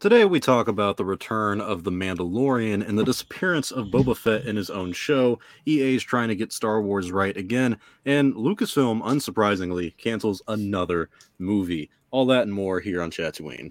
Today we talk about the return of The Mandalorian and the disappearance of Boba Fett in his own show. EA's trying to get Star Wars right again, and Lucasfilm, unsurprisingly, cancels another movie. All that and more here on Chatooine.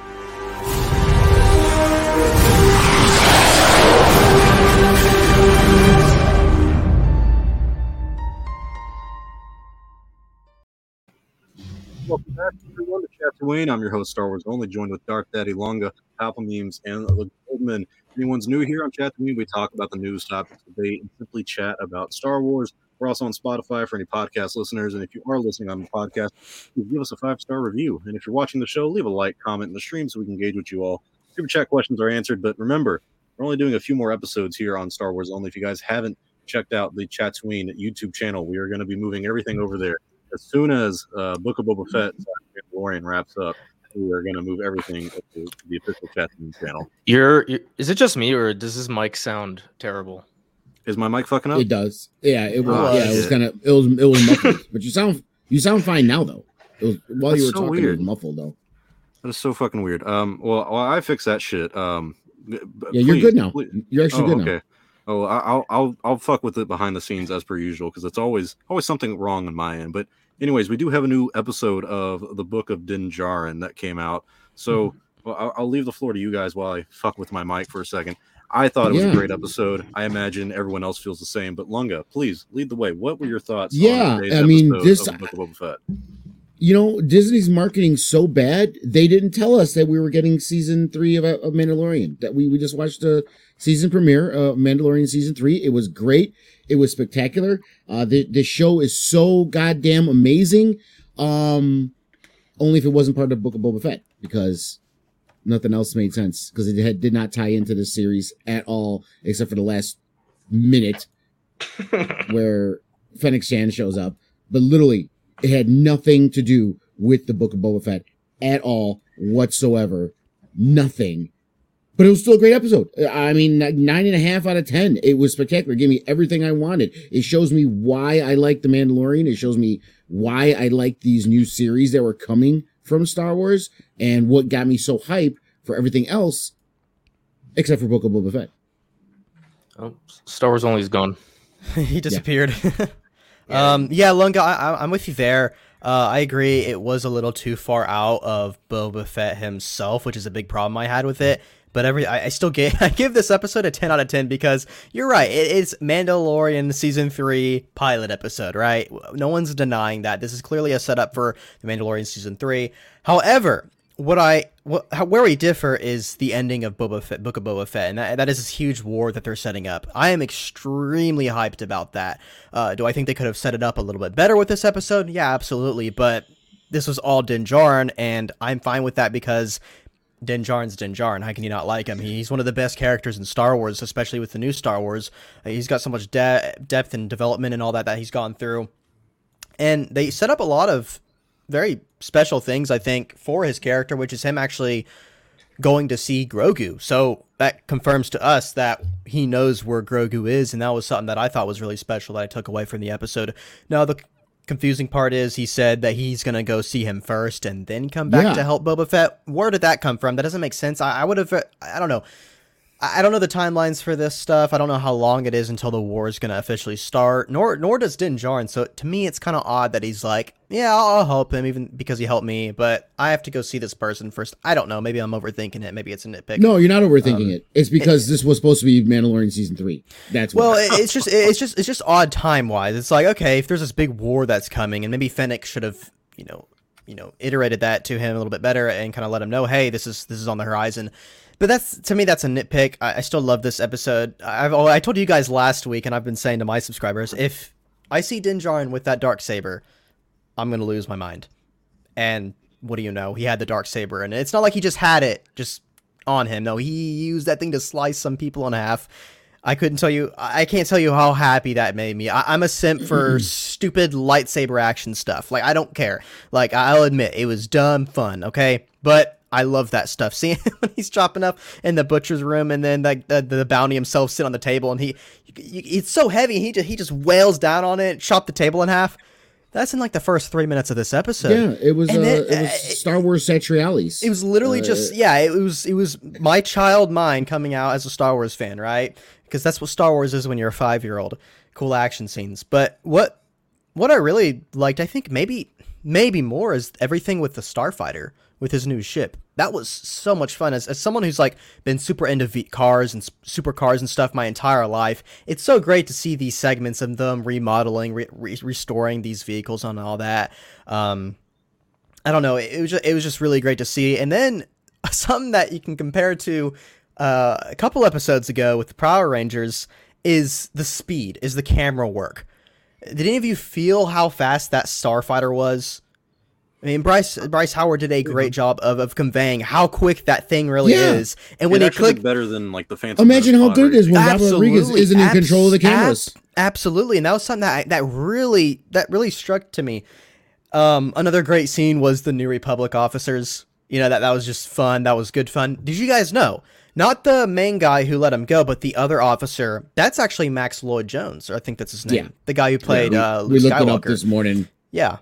Welcome back, everyone, to Chatooine. I'm your host, Star Wars Only, joined with Dark Daddy Longa, Apple Memes, and Luke Goldman. If anyone's new here on Chatooine, we talk about the news, topics, debate, and simply chat about Star Wars. We're also on Spotify for any podcast listeners, and if you are listening on the podcast, please give us a 5-star review. And if you're watching the show, leave a like, comment in the stream so we can engage with you all. Super chat questions are answered, but remember, we're only doing a few more episodes here on Star Wars Only. If you guys haven't checked out the Chatooine YouTube channel, we are going to be moving everything over there. As soon as Book of Boba Fett and Mandalorian wraps up, we are going to move everything to the official Chatooine channel. Is it just me, or does this mic sound terrible? Is my mic fucking up? It does. Yeah, it was. Yeah, it was kind of. It was muffled. But you sound fine now, though. While you were talking, weird. It was muffled though. That is so fucking weird. Well, I fixed that shit. Yeah, you're good now. You're actually good now. Okay. Oh, I'll fuck with it behind the scenes as per usual because it's always something wrong on my end. But anyways, we do have a new episode of the Book of Din Djarin that came out. So I'll leave the floor to you guys while I fuck with my mic for a second. I thought it was a great episode. I imagine everyone else feels the same. But Lunga, please lead the way. What were your thoughts? Yeah, on I mean, this of Book of Boba Fett? You know, Disney's marketing so bad, they didn't tell us that we were getting season 3 of Mandalorian. That we just watched the season premiere of Mandalorian season 3. It was great. It was spectacular. The show is so goddamn amazing. Only if it wasn't part of the Book of Boba Fett, because nothing else made sense, because it did not tie into the series at all, except for the last minute where Fennec Shand shows up. But literally, it had nothing to do with the Book of Boba Fett at all whatsoever. Nothing. But it was still a great episode. I mean, 9.5 out of 10. It was spectacular. It gave me everything I wanted. It shows me why I like The Mandalorian. It shows me why I like these new series that were coming from Star Wars, and what got me so hype for everything else, except for Book of Boba Fett. Oh, Star Wars Only's gone. He disappeared. Yeah, Lunga, I'm with you there. I agree. It was a little too far out of Boba Fett himself, which is a big problem I had with it. But I still give this episode a 10 out of 10 because you're right. It is Mandalorian season 3 pilot episode, right? No one's denying that. This is clearly a setup for the Mandalorian season 3. However, where we differ is the ending of Book of Boba Fett, and that is this huge war that they're setting up. I am extremely hyped about that. Do I think they could have set it up a little bit better with this episode? Yeah, absolutely. But this was all Din Djarin, and I'm fine with that because Din Djarin's Din Djarin. How can you not like him? He's one of the best characters in Star Wars, especially with the new Star Wars. He's got so much depth and development and all that he's gone through. And they set up a lot of very special things, I think, for his character, which is him actually going to see Grogu. So that confirms to us that he knows where Grogu is, and that was something that I thought was really special that I took away from the episode. Now, the confusing part is he said that he's going to go see him first and then come back to help Boba Fett. Where did that come from? That doesn't make sense. I would have, I don't know. I don't know the timelines for this stuff. I don't know how long it is until the war is going to officially start, nor does Din Djarin. So to me, it's kind of odd that he's like, yeah, I'll help him even because he helped me, but I have to go see this person first. I don't know. Maybe I'm overthinking it. Maybe it's a nitpick. No, you're not overthinking it. It's because this was supposed to be Mandalorian season 3. That's well, it's just odd time wise. It's like, okay, if there's this big war that's coming, and maybe Fennec should have, you know, iterated that to him a little bit better and kind of let him know, hey, this is on the horizon. But to me, that's a nitpick. I still love this episode. I told you guys last week, and I've been saying to my subscribers, if I see Din Djarin with that Darksaber, I'm going to lose my mind. And what do you know? He had the Darksaber, and it's not like he just had it just on him. No, he used that thing to slice some people in half. I can't tell you how happy that made me. I'm a simp for stupid lightsaber action stuff. Like, I don't care. Like, I'll admit, it was dumb fun, okay? But I love that stuff. Seeing when he's chopping up in the butcher's room, and then the bounty himself sit on the table, and it's so heavy. He just wails down on it, chop the table in half. That's in like the first 3 minutes of this episode. Yeah, it was And it was Star Wars Satrialis. It was literally it was my child mind coming out as a Star Wars fan, right? Because that's what Star Wars is when you're a 5-year-old. Cool action scenes. But what I really liked, I think maybe more, is everything with the Starfighter, with his new ship. That was so much fun. As someone who's like been super into cars and supercars and stuff my entire life, it's so great to see these segments of them remodeling, restoring these vehicles and all that. I don't know. It was just really great to see. And then something that you can compare to a couple episodes ago with the Power Rangers is the camera work. Did any of you feel how fast that Starfighter was? I mean, Bryce Howard did a great job of conveying how quick that thing really is. And when it they actually click, better than like the fancy. Imagine how good it is when Robert Rodriguez isn't in control of the cameras. Absolutely, and that was something that really struck to me. Another great scene was the New Republic officers. You know, that was just fun. That was good fun. Did you guys know? Not the main guy who let him go, but the other officer. That's actually Max Lloyd Jones, or I think that's his name. Yeah. The guy who played Luke we looked Skywalker. it up this morning. Yeah.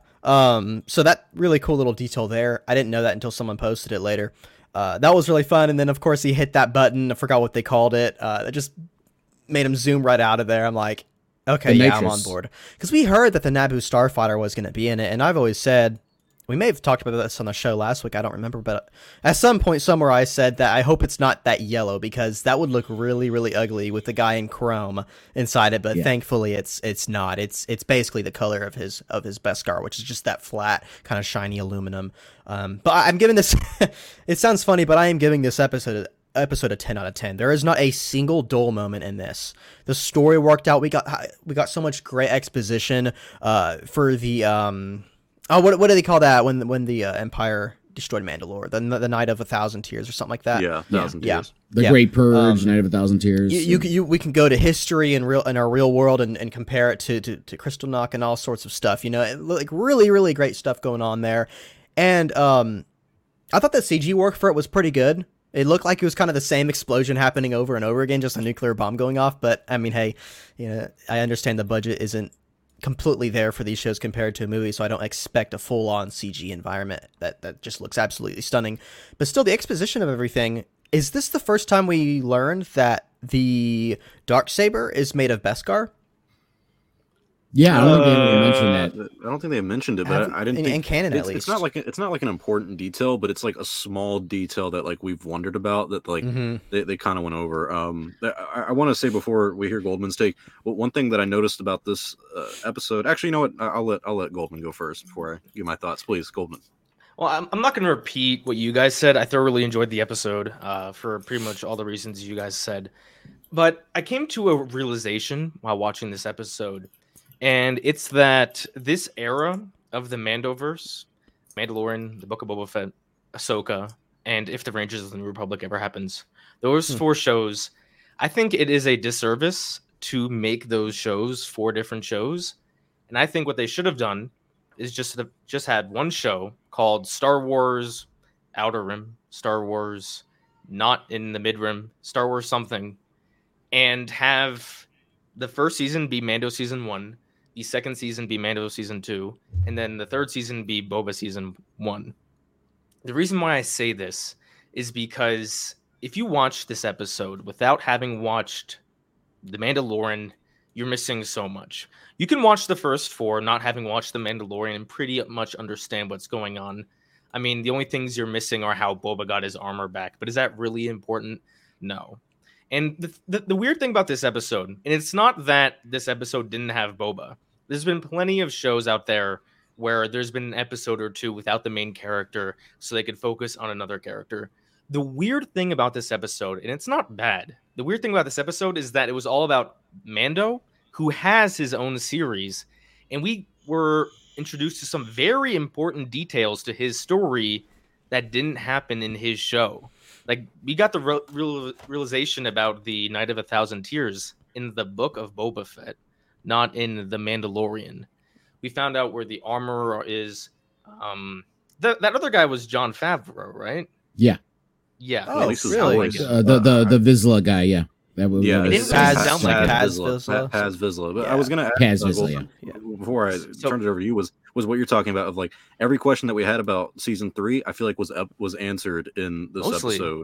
So that really cool little detail there. I didn't know that until someone posted it later. That was really fun. And then of course he hit that button. I forgot what they called it. That just made him zoom right out of there. I'm like, okay, yeah, I'm on board. Because we heard that the Naboo Starfighter was going to be in it. And I've always said, we may have talked about this on the show last week. I don't remember. But at some point somewhere I said that I hope it's not that yellow, because that would look really, really ugly with the guy in chrome inside it. But thankfully it's not. It's basically the color of his Beskar, which is just that flat kind of shiny aluminum. But I'm giving this, it sounds funny, but I am giving this episode a 10 out of 10. There is not a single dull moment in this. The story worked out. We got so much great exposition for the what do they call that when the Empire destroyed Mandalore? The Night of 1,000 Tears or something like that. Yeah, 1,000 Tears. The Great Purge, Night of 1,000 Tears. We can go to history in our real world and compare it to Kristallnacht and all sorts of stuff. You know, like really, really great stuff going on there. And I thought the CG work for it was pretty good. It looked like it was kind of the same explosion happening over and over again, just a nuclear bomb going off. But I mean, hey, you know, I understand the budget isn't completely there for these shows compared to a movie, so I don't expect a full-on CG environment that just looks absolutely stunning. But still, the exposition of everything. Is this the first time we learned that the Darksaber is made of Beskar? Yeah, I don't think they even mentioned that. I don't think they mentioned it, but I didn't think in canon at least. It's not like an important detail, but it's like a small detail that like we've wondered about that like they kind of went over. I want to say before we hear Goldman's take, one thing that I noticed about this episode. Actually, you know what? I'll let Goldman go first before I give my thoughts. Please, Goldman. Well, I'm not going to repeat what you guys said. I thoroughly enjoyed the episode for pretty much all the reasons you guys said. But I came to a realization while watching this episode, and it's that this era of the Mandoverse, Mandalorian, the Book of Boba Fett, Ahsoka, and if the Rangers of the New Republic ever happens, those 4 shows, I think it is a disservice to make those shows 4 different shows. And I think what they should have done is just had one show called Star Wars Outer Rim, Star Wars Not in the Mid Rim, Star Wars something, and have the first season be Mando season 1, the second season be Mando season 2, and then the third season be Boba season 1. The reason why I say this is because if you watch this episode without having watched The Mandalorian, you're missing so much. You can watch the first 4 not having watched The Mandalorian and pretty much understand what's going on. I mean, the only things you're missing are how Boba got his armor back, but is that really important? No. And the weird thing about this episode, and it's not that this episode didn't have Boba. There's been plenty of shows out there where there's been an episode or 2 without the main character so they could focus on another character. The weird thing about this episode, and it's not bad, the weird thing about this episode is that it was all about Mando, who has his own series, and we were introduced to some very important details to his story that didn't happen in his show. Like, we got the realization about the Night of 1,000 Tears in the Book of Boba Fett, not in The Mandalorian. We found out where the armor is. That other guy was Jon Favreau, right? Yeah. Yeah. Oh, really? The Vizsla guy, yeah. That was, yeah, it didn't really sound like Paz Vizsla. Paz Vizsla. But Yeah. I was going to ask Paz Vizsla, before I turned it over to you was was what you're talking about, of like every question that we had about season 3, I feel like was answered in this Mostly. episode.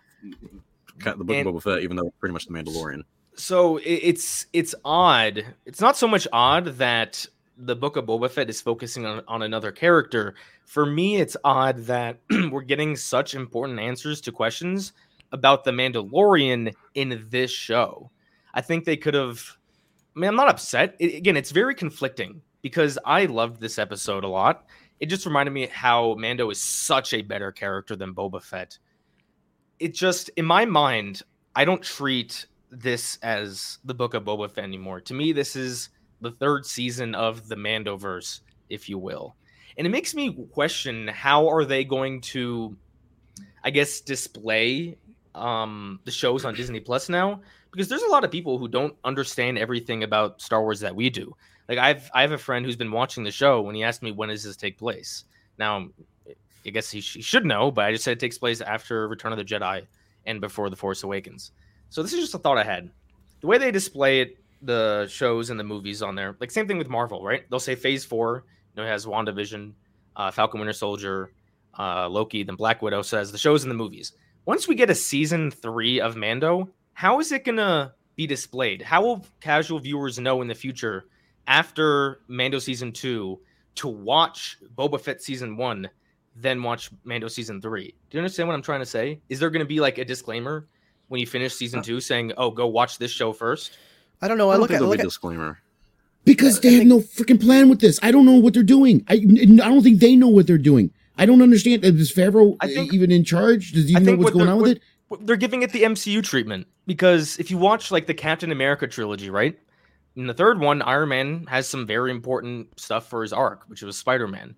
The Book of Boba Fett, even though pretty much the Mandalorian. So it's odd. It's not so much odd that the Book of Boba Fett is focusing on another character. For me, it's odd that we're getting such important answers to questions about the Mandalorian in this show. I think they could have. I mean, I'm not upset. Again, it's very conflicting because I loved this episode a lot. It just reminded me how Mando is such a better character than Boba Fett. It just, in my mind, I don't treat this as the Book of Boba Fett anymore. To me, this is the third season of the Mandoverse, if you will. And it makes me question, how are they going to, I guess, display the shows on Disney Plus now? Because there's a lot of people who don't understand everything about Star Wars that we do. Like I have a friend who's been watching the show when he asked me, when does this take place? Now, I guess he should know, but I just said it takes place after Return of the Jedi and before The Force Awakens. So this is just a thought I had. The way they display it, the shows and the movies on there, like same thing with Marvel, right? They'll say Phase 4, it has WandaVision, Falcon Winter Soldier, Loki, then Black Widow. Says the shows and the movies. Once we get a season 3 of Mando, how is it going to be displayed? How will casual viewers know in the future after Mando season 2 to watch Boba Fett season 1, then watch Mando season 3? Do you understand what I'm trying to say? Is there going to be like a disclaimer when you finish season 2 saying, "Oh, go watch this show first"? I don't know. I look at a disclaimer because they have no freaking plan with this. I don't know what they're doing. I don't think they know what they're doing. I don't understand. Is Favreau even in charge? Does he know what's going on with it? They're giving it the MCU treatment, because if you watch like the Captain America trilogy, right? In the third one, Iron Man has some very important stuff for his arc, which was Spider-Man.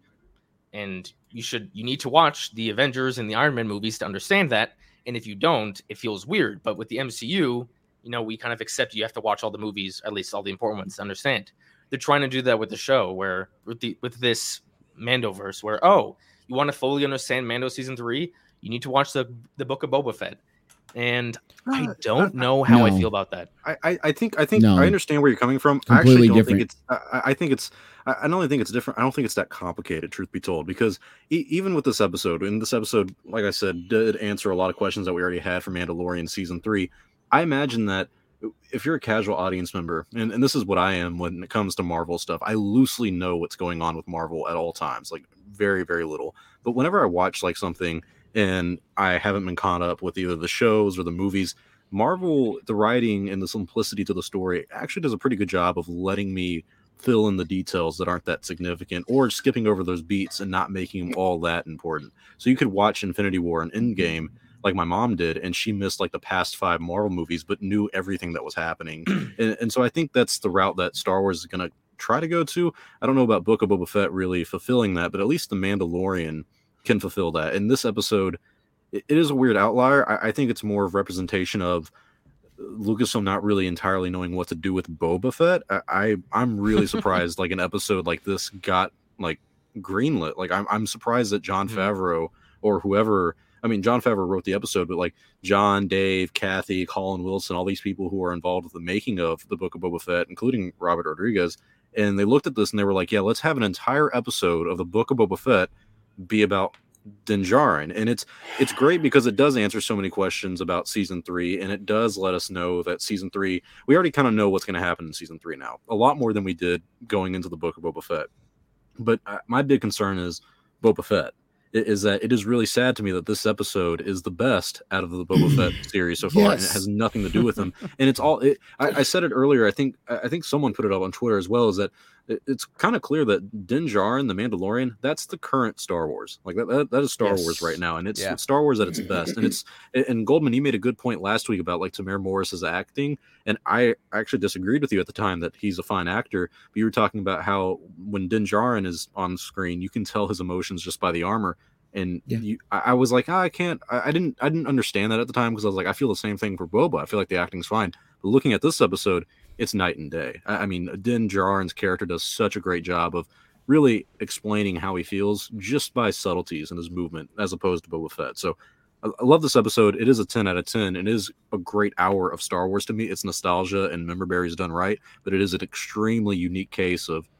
And you need to watch the Avengers and the Iron Man movies to understand that. And if you don't, it feels weird. But with the MCU, we kind of accept you have to watch all the movies, at least all the important ones, to understand. They're trying to do that with the show, where with this Mandoverse, where you want to fully understand Mando season 3, you need to watch the Book of Boba Fett. And I don't know how I feel about that. I think no. I understand where you're coming from. Completely I actually don't different. think it's. I think it's. I not only think it's different. I don't think it's that complicated, truth be told. Because even with this episode, like I said, did answer a lot of questions that we already had for Mandalorian season 3. I imagine that if you're a casual audience member, and this is what I am when it comes to Marvel stuff, I loosely know what's going on with Marvel at all times, like very, very little. But whenever I watch like something and I haven't been caught up with either the shows or the movies, Marvel, the writing and the simplicity to the story actually does a pretty good job of letting me fill in the details that aren't that significant, or skipping over those beats and not making them all that important. So you could watch Infinity War and Endgame like my mom did, and she missed like the past 5 Marvel movies, but knew everything that was happening. And so I think that's the route that Star Wars is going to try to go to. I don't know about Book of Boba Fett really fulfilling that, but at least The Mandalorian can fulfill that. In this episode, it is a weird outlier. I think it's more of representation of Lucasfilm not really entirely knowing what to do with Boba Fett. I'm really surprised like an episode like this got like greenlit. Like I'm surprised that Jon Favreau or whoever, I mean, Jon Favreau wrote the episode, but like John, Dave, Kathy, Colin Wilson, all these people who are involved with the making of the Book of Boba Fett, including Robert Rodriguez, and they looked at this and they were like, yeah, let's have an entire episode of the Book of Boba Fett be about Din Djarin. And it's great because it does answer so many questions about season 3, and it does let us know that season 3, we already kind of know what's going to happen in season 3 now, a lot more than we did going into the Book of Boba Fett. But my big concern is Boba Fett. Is that it is really sad to me that this episode is the best out of the Boba Fett series so far, and it has nothing to do with him. And it's all. I said it earlier. I think someone put it up on Twitter as well. Is that it's kind of clear that Din Djarin, the Mandalorian, that's the current Star Wars. Like that is Star Wars right now, and it's Star Wars at its best. And Goldman, you made a good point last week about like Tamir Morris's acting, and I actually disagreed with you at the time that he's a fine actor. But you were talking about how when Din Djarin is on screen, you can tell his emotions just by the armor. And I was like, I didn't understand that at the time, because I was like, I feel the same thing for Boba. I feel like the acting's fine. But looking at this episode, it's night and day. I mean, Din Djarin's character does such a great job of really explaining how he feels just by subtleties in his movement, as opposed to Boba Fett. So I love this episode. It is a 10 out of 10. It is a great hour of Star Wars to me. It's nostalgia and member berries done right, but it is an extremely unique case of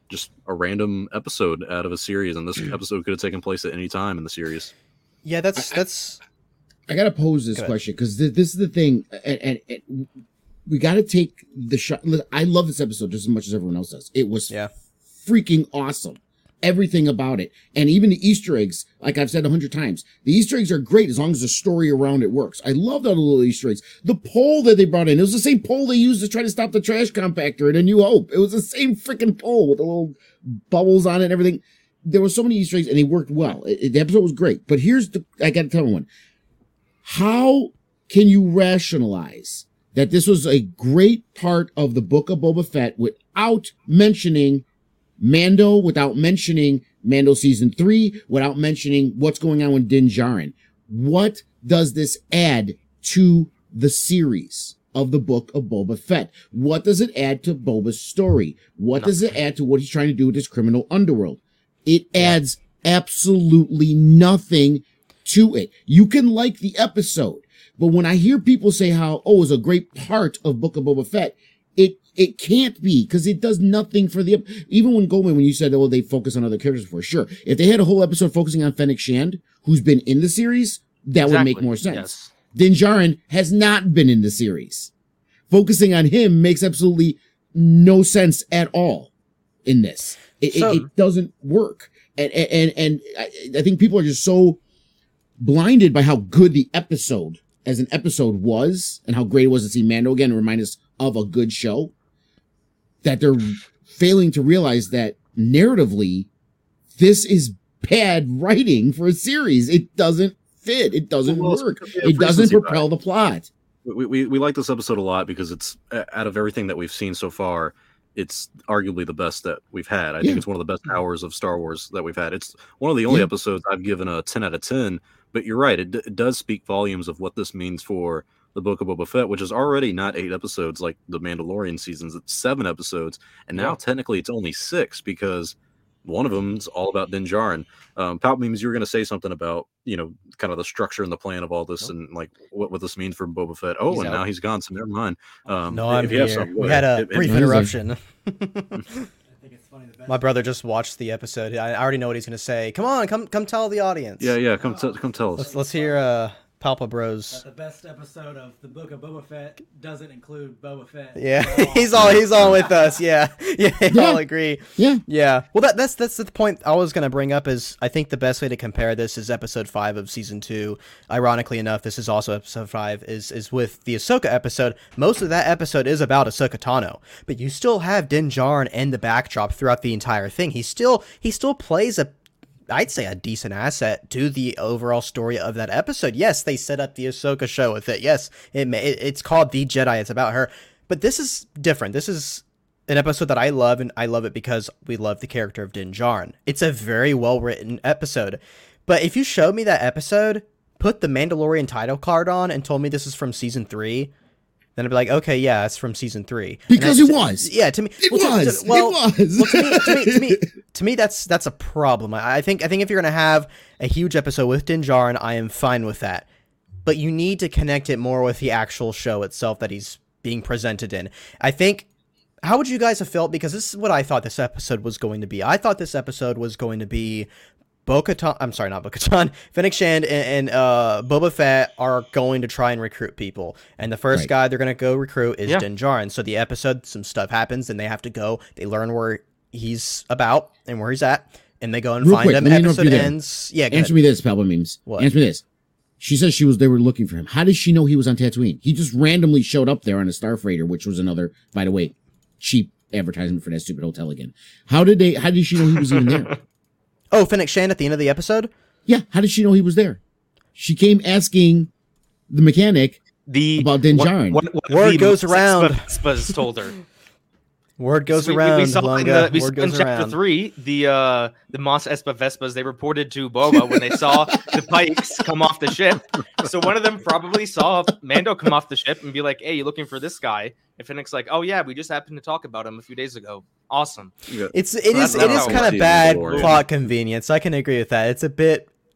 just a random episode out of a series, and this episode could have taken place at any time in the series. Yeah, that's. I gotta pose this question because this is the thing, and we gotta take the shot. I love this episode just as much as everyone else does. It was freaking awesome. Everything about it. And even the Easter eggs, like I've said 100 times, the Easter eggs are great as long as the story around it works. I loved all the little Easter eggs. The pole that they brought in, it was the same pole they used to try to stop the trash compactor in A New Hope. It was the same freaking pole with the little bubbles on it and everything. There were so many Easter eggs and they worked well. The episode was great. But I gotta tell one. How can you rationalize that this was a great part of the Book of Boba Fett without mentioning Mando, without mentioning Mando season 3, without mentioning what's going on with Din Djarin? What does this add to the series of the Book of Boba Fett? What does it add to Boba's story? What does it add to what he's trying to do with this criminal underworld? It adds absolutely nothing to it. You can like the episode, but when I hear people say how, it was a great part of Book of Boba Fett, it can't be, because it does nothing for even when Goldman, when you said, they focus on other characters before, sure. If they had a whole episode focusing on Fennec Shand, who's been in the series, that would make more sense. Yes. Din Djarin has not been in the series. Focusing on him makes absolutely no sense at all in this. It doesn't work. And I think people are just so blinded by how good the episode as an episode was and how great it was to see Mando again and remind us of a good show, that they're failing to realize that narratively, this is bad writing for a series. It doesn't fit. It doesn't work. It doesn't propel the plot. We like this episode a lot because it's, out of everything that we've seen so far, it's arguably the best that we've had. I think it's one of the best hours of Star Wars that we've had. It's one of the only episodes I've given a 10 out of 10, but you're right. It does speak volumes of what this means for the Book of Boba Fett, which is already not 8 episodes like the Mandalorian seasons. It's 7 episodes, and now technically it's only 6 because one of them's all about Din Djarin. Palpmemes, you were going to say something about, kind of the structure and the plan of all this and like what this means for Boba Fett. And now he's gone, so never mind. No, I'm here. We had a brief interruption. My brother just watched the episode. I already know what he's going to say. Come on, come tell the audience. Yeah, come tell us. Let's hear Palpa Bros. The best episode of the Book of Boba Fett doesn't include Boba Fett. Yeah, he's on with us. Yeah, I'll agree. Yeah. Well, that's the point I was gonna bring up. Is I think the best way to compare this is episode 5 of season 2. Ironically enough, this is also episode 5. Is with the Ahsoka episode. Most of that episode is about Ahsoka Tano, but you still have Din Djarin in the backdrop throughout the entire thing. He still plays I'd say a decent asset to the overall story of that episode. Yes, they set up the Ahsoka show with it. Yes, it's called The Jedi. It's about her. But this is different. This is an episode that I love, and I love it because we love the character of Din Djarin. It's a very well-written episode. But if you showed me that episode, put the Mandalorian title card on, and told me this is from season 3, then I'd be like, okay, yeah, it's from season 3. Because it was. Yeah, to me. It was. To me, that's a problem. I think if you're going to have a huge episode with Din Djarin, I am fine with that. But you need to connect it more with the actual show itself that he's being presented in. I think, how would you guys have felt? Because this is what I thought this episode was going to be. I thought this episode was going to be Fennec Shand and Boba Fett are going to try and recruit people. And the first guy they're going to go recruit is Din Djarin. So the episode, some stuff happens, and they have to go. They learn where he's about and where he's at, and they go and find him. Episode ends. Yeah, answer me this, Palpmemes. What? Answer me this. She says they were looking for him. How does she know he was on Tatooine? He just randomly showed up there on a Star Freighter, which was another, by the way, cheap advertisement for that stupid hotel again. How did she know he was even there? Oh, Fennec Shand at the end of the episode? Yeah, how did she know he was there? She came asking the mechanic about Din Djarin. Word goes around. Espas told her. Word goes around. We saw in chapter 3, the Mos Espa Vespas, they reported to Boba when they saw the Pikes come off the ship. So one of them probably saw Mando come off the ship and be like, hey, you looking for this guy? And Fennec's like, oh yeah, we just happened to talk about him a few days ago. Awesome. It is kind of bad plot convenience. I can agree with that. It's a bit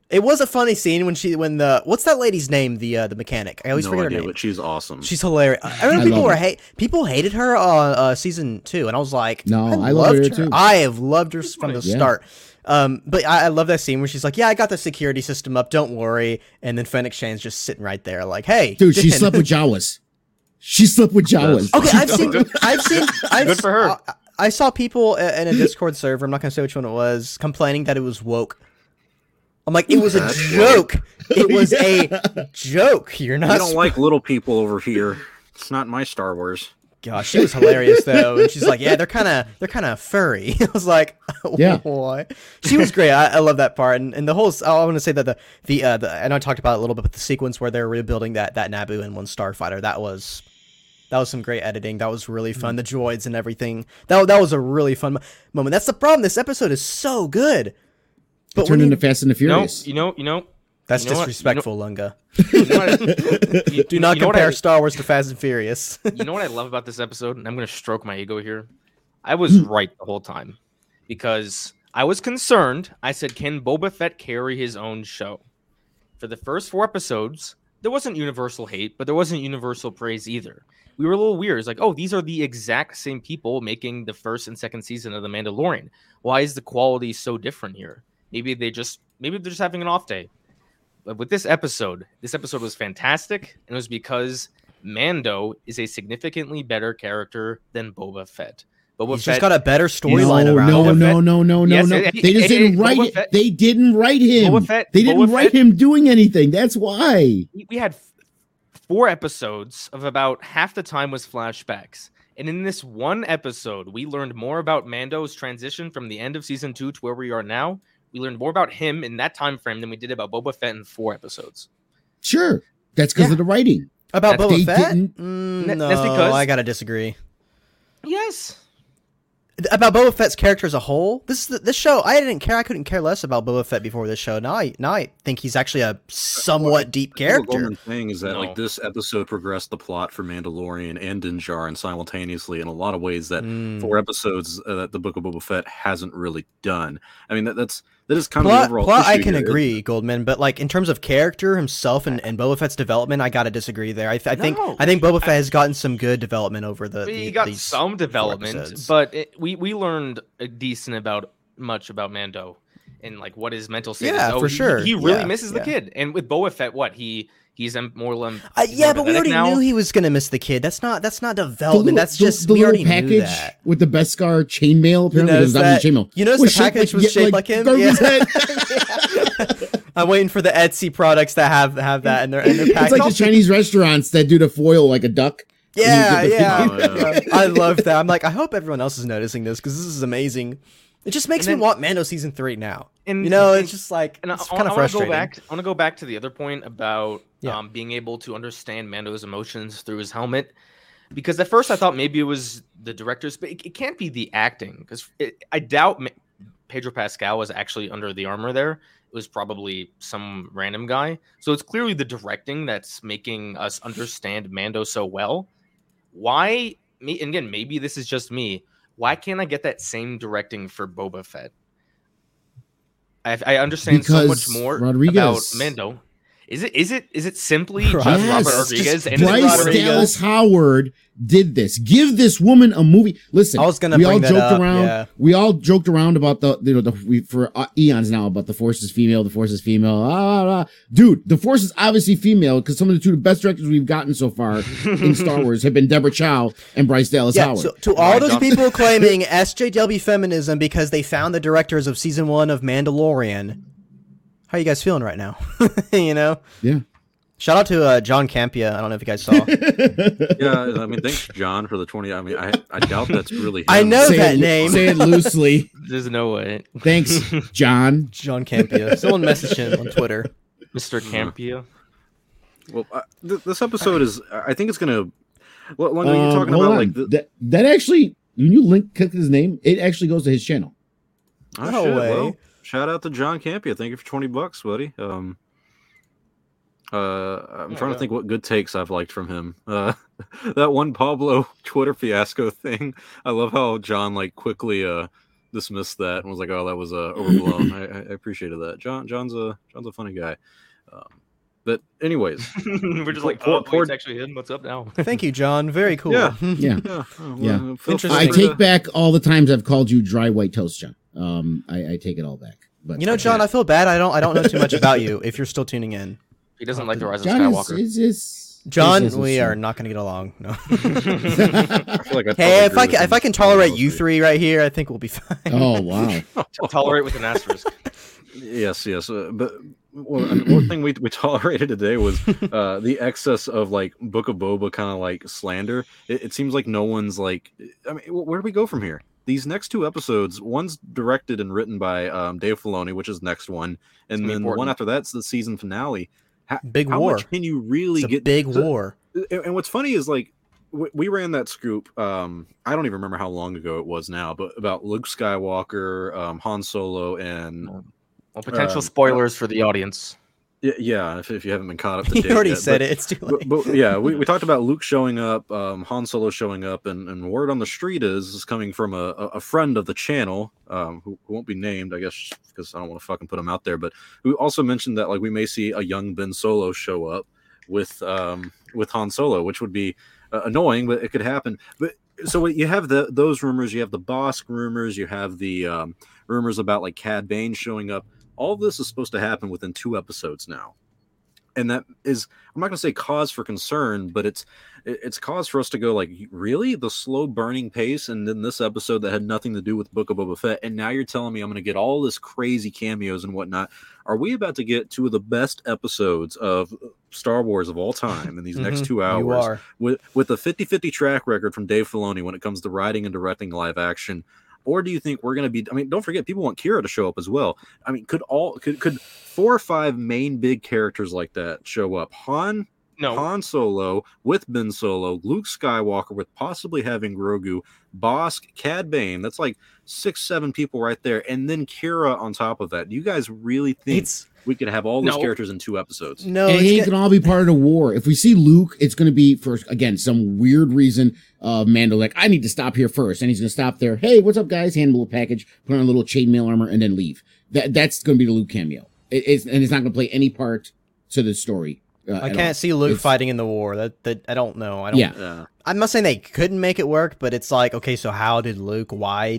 It was a funny scene when the what's that lady's name? The mechanic. I always No forget her idea, name. but she's awesome. She's hilarious. I remember people hated her on season 2, and I was like, No, I loved loved her too. I have loved her from the Yeah. start. But I love that scene where she's like, "Yeah, I got the security system up. Don't worry." And then Fennec Shan's just sitting right there, like, "Hey, Dude, she Finn." slept with Jawas. She slept with Jawas. Okay, I've seen. Good for her. I saw people in a Discord server. I'm not gonna say which one it was, complaining that it was woke. I'm like, it was a joke. It was a joke. You're not. I don't like little people over here. It's not my Star Wars. Gosh, she was hilarious though, and she's like, "Yeah, they're kind of furry." I was like, Yeah. "What?" She was great. I love that part, and the whole. I want to say that the I know I talked about it a little bit, but the sequence where they're rebuilding that Naboo and one starfighter, that was some great editing. That was really fun. The droids and everything. That was a really fun moment. That's the problem. This episode is so good, but Turned into Fast and the No, Furious. you know. that's you know what? disrespectful, Lunga. You know what I- Do not you know what compare I- Star Wars to Fast and Furious. You know what I love about this episode? And I'm going to stroke my ego here. I was right the whole time because I was concerned. I said, can Boba Fett carry his own show? For the first 4 episodes, there wasn't universal hate, but there wasn't universal praise either. We were a little weird. It's like, oh, these are the exact same people making the first and second season of The Mandalorian. Why is the quality so different here? Maybe they're just having an off day. But with this episode was fantastic, and it was because Mando is a significantly better character than Boba Fett. He's just got a better storyline around him. No. Yes, They just didn't write Boba it. Fett- They didn't write him. They didn't Boba write Fett- him doing anything. That's why. We had 4 episodes of about half the time was flashbacks. And in this one episode, we learned more about Mando's transition from the end of season 2 to where we are now. We learned more about him in that time frame than we did about Boba Fett in 4 episodes. Sure, that's because Yeah. of the writing. About That's- they Boba Fett? didn't- No, That's because- I gotta disagree. Yes. About Boba Fett's character as a whole, this show, I couldn't care less about Boba Fett before this show. Now I think he's actually a somewhat deep What character. Goldman's saying is that No. like this episode progressed the plot for Mandalorian and Din Djarin simultaneously in a lot of ways that 4 episodes that the Book of Boba Fett hasn't really done. I mean that is kind of the overall Plot, I issue can here. agree, Goldman, but like in terms of character himself and Boba Fett's development, I gotta disagree there. I think Boba Fett has gotten some good development over We got these some 4 development, episodes. but we learned a decent much about Mando and like what his mental state Yeah, is. Oh, for he- sure. He really Yeah, misses the yeah. kid. And with Boba Fett, what he's more Yeah, but we already now. knew he was gonna miss the kid. That's not The development. That's just the we already little knew package that. with the Beskar chainmail. Apparently, noticed it was not that? chainmail. You noticed Was the package was shaped like him? Gargan's Yeah. head. I'm waiting for the Etsy products that have that in their It's package. like the Chinese restaurants that do the foil like a duck. Yeah, And you yeah. get the- I love that. I'm like, I hope everyone else is noticing this because this is amazing. It just makes And me then- want Mando season 3 now. And- It's just like And it's I kind of want to go frustrating. back. I want to go back to the other point about Yeah. being able to understand Mando's emotions through his helmet, because at first I thought maybe it was the directors, but it can't be the acting because I doubt Pedro Pascal was actually under the armor there. It was probably some random guy. So it's clearly the directing that's making us understand Mando so well. Why? And again, maybe this is just me. Why can't I get that same directing for Boba Fett? I understand so much Because more Rodriguez. about Mando. Is it simply just Yes, Robert just Rodriguez and Bryce Rodriguez. Dallas Howard did this. Give this woman a movie. Listen, I was gonna we bring all that joked up, around. yeah. We all joked around about for eons now about the Force is female. The Force is female. Dude, the Force is obviously female because some of the 2 best directors we've gotten so far in Star Wars have been Deborah Chow and Bryce Dallas Yeah, Howard. so to all those John. people claiming SJW feminism because they found the directors of season 1 of Mandalorian, how you guys feeling right now? You know? Yeah. Shout out to John Campia. I don't know if you guys saw. Yeah, I mean, thanks, John, for the 20. I mean, I doubt that's really him. I know Say that it, name. Say it loosely. There's no way, Thanks, John. John Campia. Someone messaged him on Twitter. Mr. Campia. Well, this episode is. I think it's gonna. Well, you're talking Hold about on. like that actually, when you click his name, it actually goes to his channel. Oh, No shit. way. Well, shout out to John Campia. Thank you for $20, buddy. I'm trying to think what good takes I've liked from him. That one Pablo Twitter fiasco thing. I love how John like quickly dismissed that and was like, "Oh, that was overblown." I appreciated that. John's a funny guy. But anyways, we're just like, it's actually hidden. What's up now? Thank you, John. Very cool. Yeah. Interesting. I take back all the times I've called you dry white toast, John. I take it all back. But you know, John, I feel bad. I don't know too much about you. If you're still tuning in, he doesn't like the Rise of John Skywalker. John, we are not going to get along. No. I feel like Hey, if I can tolerate you three right here, I think we'll be fine. Oh wow. Tolerate with an asterisk. Yes. But one thing we tolerated today was the excess of like Book of Boba kind of like slander. It seems like no one's like. I mean, where do we go from here? These next two episodes, one's directed and written by Dave Filoni, which is next one, and then the one after that's the season finale. Big how war. Much can you really get? Big war. And what's funny is like we ran that scoop. I don't even remember how long ago it was now, but about Luke Skywalker, Han Solo, and potential spoilers for the audience. Yeah, if you haven't been caught up to date. You already said it. It's too late. But yeah, we talked about Luke showing up, Han Solo showing up, and word on the street is coming from a friend of the channel, who won't be named, I guess, because I don't want to fucking put him out there, but who also mentioned that like we may see a young Ben Solo show up with Han Solo, which would be annoying, but it could happen. But so you have those rumors, you have the Bosk rumors, you have the rumors about like Cad Bane showing up. All of this is supposed to happen within 2 episodes now. And that is, I'm not going to say cause for concern, but it's cause for us to go like, really? The slow burning pace? And then this episode that had nothing to do with Book of Boba Fett. And now you're telling me I'm going to get all this crazy cameos and whatnot. Are we about to get 2 of the best episodes of Star Wars of all time in these next 2 hours? You are. With a 50-50 track record from Dave Filoni when it comes to writing and directing live action? Or do you think we're going to be? I mean, don't forget, people want Kira to show up as well. I mean, could 4 or 5 main big characters like that show up? Han Solo with Ben Solo, Luke Skywalker with possibly having Grogu, Bosk, Cad Bane. That's like 6-7 people right there, and then Kira on top of that. Do you guys really think we could have all those characters in 2 episodes? No, and it can all be part of the war. If we see Luke, it's going to be for, again, some weird reason. Mando like, I need to stop here first, and he's going to stop there. Hey, what's up, guys? Hand him a little package, put on a little chainmail armor, and then leave. That's going to be the Luke cameo. It's not going to play any part to the story. I can't see Luke fighting in the war. That I don't know. I'm not saying they couldn't make it work, but it's like, okay, so how did Luke? Why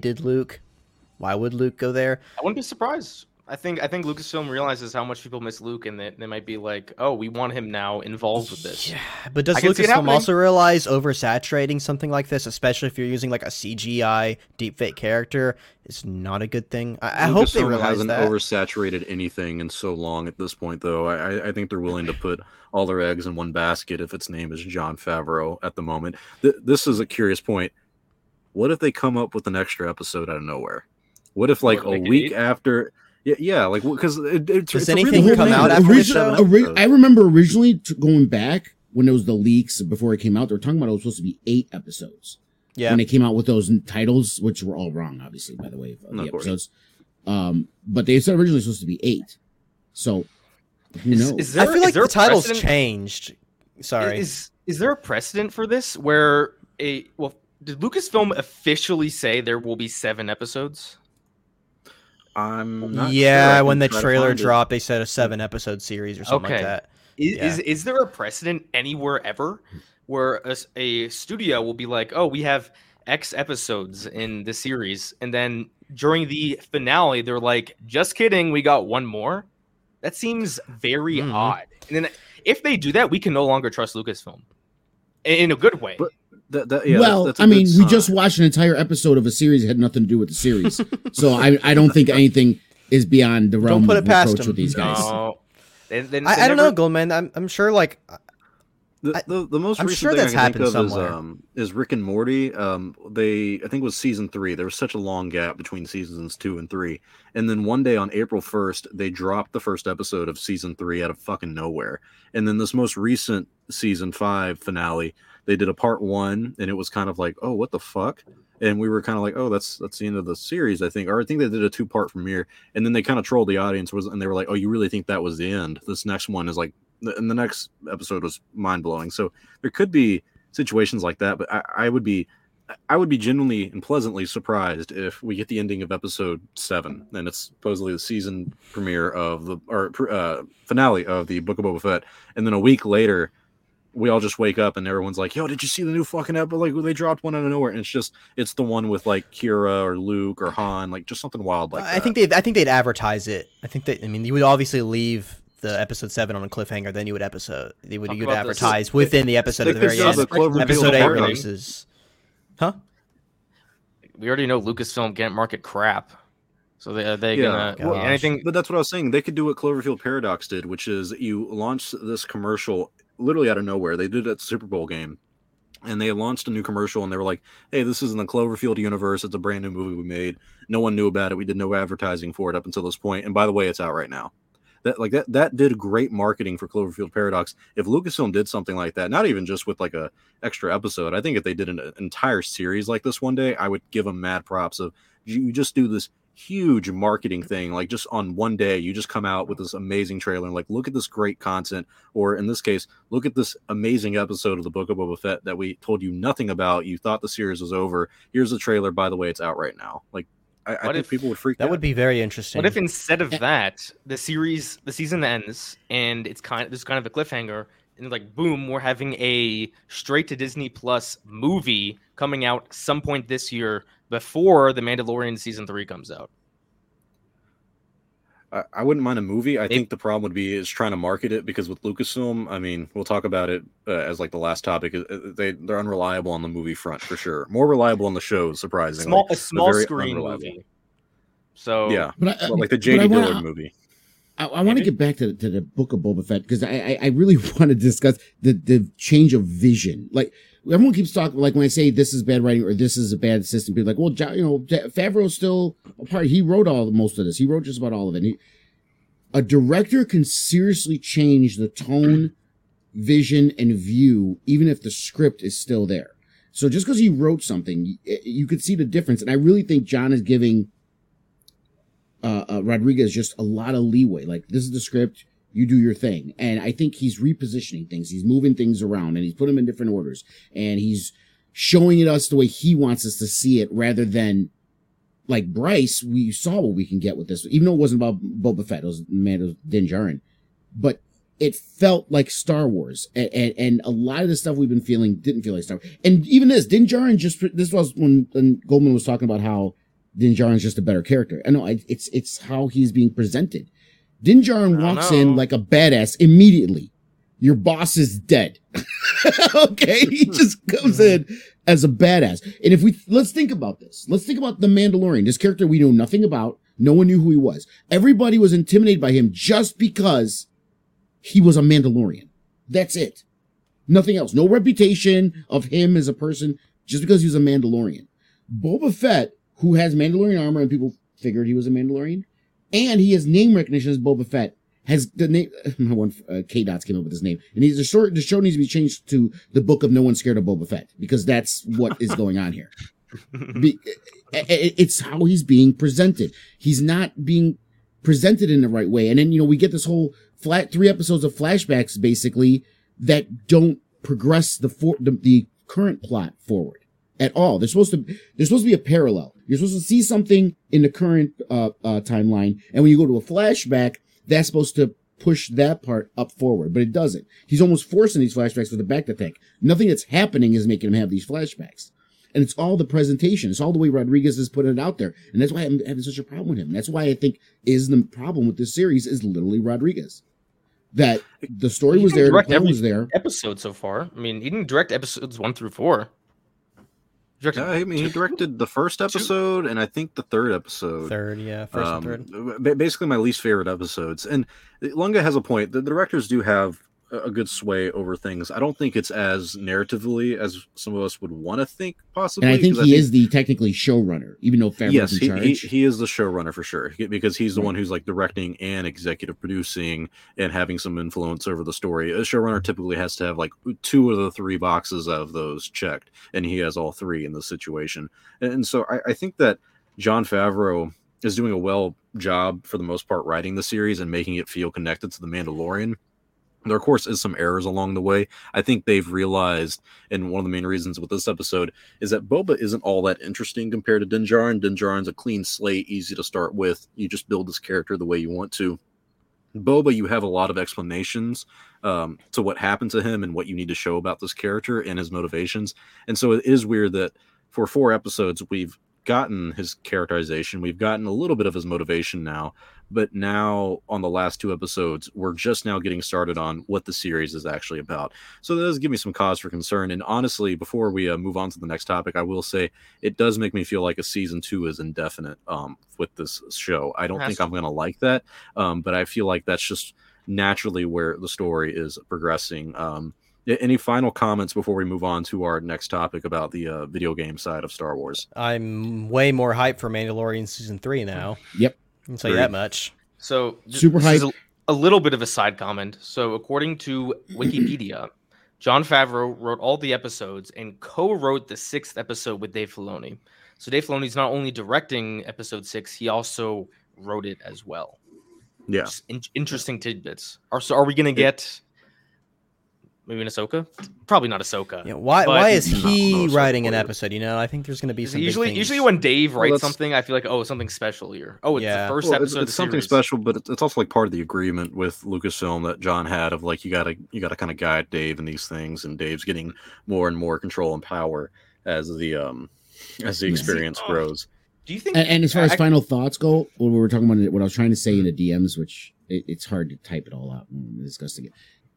would Luke go there? I wouldn't be surprised. I think Lucasfilm realizes how much people miss Luke, and they might be like, "Oh, we want him now involved with this." Yeah, but does Lucasfilm also realize oversaturating something like this, especially if you're using like a CGI deepfake character, is not a good thing? I hope they realize hasn't that. Oversaturated anything in so long at this point, though. I think they're willing to put all their eggs in one basket if its name is Jon Favreau at the moment. This is a curious point. What if they come up with an extra episode out of nowhere? What if like a week after? Yeah, like because does anything really come out after the show? I remember originally going back when it was the leaks before it came out. They were talking about it was supposed to be 8 episodes. Yeah, when they came out with those titles, which were all wrong, obviously, by the way, of the episodes. But they said originally supposed to be 8. So who knows? I feel like the titles changed. Sorry, is there a precedent for this where did Lucasfilm officially say there will be 7 episodes? I'm not sure. When the trailer dropped, they said a 7-episode series or something like that. Is there a precedent anywhere ever where a studio will be like, oh, we have X episodes in the series, and then during the finale, they're like, just kidding, we got 1 more? That seems very odd. And then if they do that, we can no longer trust Lucasfilm in a good way. But that's we just watched an entire episode of a series that had nothing to do with the series. So I don't think anything is beyond the realm of approach with these guys. No. I don't know, Goldman. I'm sure like the most I'm recent sure thing that's I can think happened of somewhere. is Rick and Morty. I think it was season 3. There was such a long gap between seasons 2 and 3, and then one day on April 1st, they dropped the first episode of season 3 out of fucking nowhere. And then this most recent season 5 finale, they did a part 1, and it was kind of like, oh, what the fuck? And we were kind of like, oh, that's the end of the series, I think. Or I think they did a 2-part premiere, and then they kind of trolled the audience, and they were like, oh, you really think that was the end? This next one is like, and the next episode was mind blowing. So there could be situations like that, but I would be I would be genuinely and pleasantly surprised if we get the ending of episode 7, and it's supposedly the season premiere of finale of the Book of Boba Fett, and then a week later, we all just wake up and everyone's like, "Yo, did you see the new fucking episode? Like, they dropped one out of nowhere," and it's the one with like Kira or Luke or Han, like just something wild like that. I think they'd advertise it. I mean, you would obviously leave the episode 7 on a cliffhanger, then you would advertise within the episode at the very end. Episode 8 releases. Huh? We already know Lucasfilm can't market crap, so they gonna anything. But that's what I was saying. They could do what Cloverfield Paradox did, which is you launch this commercial literally out of nowhere. They did it at the Super Bowl game, and they launched a new commercial, and they were like, "Hey, this is in the Cloverfield universe. It's a brand new movie we made. No one knew about it. We did no advertising for it up until this point. And by the way, it's out right now." That did great marketing for Cloverfield Paradox. If Lucasfilm did something like that, not even just with like a extra episode, I think if they did an entire series like this one day, I would give them mad props. Of you just do this huge marketing thing, like just on one day, you just come out with this amazing trailer and like, look at this great content, or in this case, look at this amazing episode of the Book of Boba Fett that we told you nothing about. You thought the series was over. Here's the trailer. By the way, it's out right now. Like, I think people would freak out. That would be very interesting. What if instead of that, the season ends and there's kind of a cliffhanger, and like boom, we're having a straight to Disney Plus movie coming out some point this year before The Mandalorian season 3 comes out. I wouldn't mind a movie. I think the problem would be is trying to market it, because with Lucasfilm, I mean, we'll talk about it as like the last topic. They're unreliable on the movie front for sure. More reliable on the shows, surprisingly. A small screen movie. So yeah, like the J.D. Dillard movie. I want to get back to the Book of Boba Fett, because I really want to discuss the change of vision. Like, everyone keeps talking, like when I say this is bad writing or this is a bad system, people are like, well, Favreau's still a part. He wrote most of this. He wrote just about all of it. A director can seriously change the tone, vision, and view, even if the script is still there. So just because he wrote something, you could see the difference. And I really think John is giving Rodriguez just a lot of leeway. Like, this is the script, you do your thing. And I think he's repositioning things. He's moving things around, and he's putting them in different orders, and he's showing it us the way he wants us to see it, rather than like Bryce. We saw what we can get with this, even though it wasn't about Boba Fett. It was Din Djarin, but it felt like Star Wars, and a lot of the stuff we've been feeling didn't feel like Star Wars. And even Din Djarin, this was when Goldman was talking about how Din Djarin's just a better character. I know it's how he's being presented. Din Djarin walks in like a badass immediately. Your boss is dead. Okay, he just comes in as a badass. And let's think about this. Let's think about the Mandalorian. This character we know nothing about. No one knew who he was. Everybody was intimidated by him just because he was a Mandalorian. That's it. Nothing else. No reputation of him as a person, just because he was a Mandalorian. Boba Fett, who has Mandalorian armor, and people figured he was a Mandalorian, and he has name recognition as Boba Fett, has the name. K-Dots came up with his name, and the show needs to be changed to the Book of No One's Scared of Boba Fett, because that's what is going on here. It's how he's being presented. He's not being presented in the right way, and then we get this whole 3 episodes of flashbacks basically that don't progress the current plot forward at all. There's supposed to be a parallel. You're supposed to see something in the current timeline, and when you go to a flashback, that's supposed to push that part up forward, but it doesn't. He's almost forcing these flashbacks with the back to tank. Nothing that's happening is making him have these flashbacks. And it's all the presentation. It's all the way Rodriguez has put it out there. And that's why I'm having such a problem with him. That's why I think the problem with this series is literally Rodriguez. That the story was there, the plan was there. Episode so far. I mean, he didn't direct episodes 1 through 4. I mean, he directed the first episode and I think the third episode. First and third. Basically, my least favorite episodes. And Lunga has a point. The directors do have a good sway over things. I don't think it's as narratively as some of us would want to think, possibly. And I think he is the technically showrunner, even though Favreau's in charge. He is the showrunner for sure, because he's the one who's like directing and executive producing and having some influence over the story. A showrunner typically has to have like 2 of the 3 boxes of those checked, and he has all 3 in this situation. And so I think that Jon Favreau is doing a well job for the most part writing the series and making it feel connected to The Mandalorian. There, of course, is some errors along the way. I think they've realized, and one of the main reasons with this episode is that Boba isn't all that interesting compared to Din Djarin. Din Djarin's a clean slate, easy to start with. You just build this character the way you want to. Boba, you have a lot of explanations to what happened to him and what you need to show about this character and his motivations. And so it is weird that for 4 episodes, we've gotten his characterization. We've gotten a little bit of his motivation now. But now on the last 2 episodes, we're just now getting started on what the series is actually about. So that does give me some cause for concern. And honestly, before we move on to the next topic, I will say it does make me feel like a season 2 is indefinite with this show. I don't think I'm going to like that, but I feel like that's just naturally where the story is progressing. Any final comments before we move on to our next topic about the video game side of Star Wars? I'm way more hyped for Mandalorian season 3 now. Yep. I can tell you that much. So Super this hype. is a little bit of a side comment. So according to Wikipedia, Jon Favreau wrote all the episodes and co-wrote the 6th episode with Dave Filoni. So Dave Filoni's not only directing episode 6, he also wrote it as well. Yeah. Just interesting tidbits. Are we going to get maybe an Ahsoka? Probably not Ahsoka. Yeah, why but- is he No, writing an spoiler. episode? You know, I think there's going to be some big Usually things. when Dave writes that's- something, I feel like, oh, something special here. Oh, it's Yeah. the first Well, episode of it's the something series. special, but it's also like part of the agreement with Lucasfilm that John had of like you gotta kind of guide Dave in these things, and Dave's getting more and more control and power as the experience grows. Do you think? And as far as I- final thoughts go, what we were talking about, what I was trying to say in the DMs, which it's hard to type it all out and discuss it.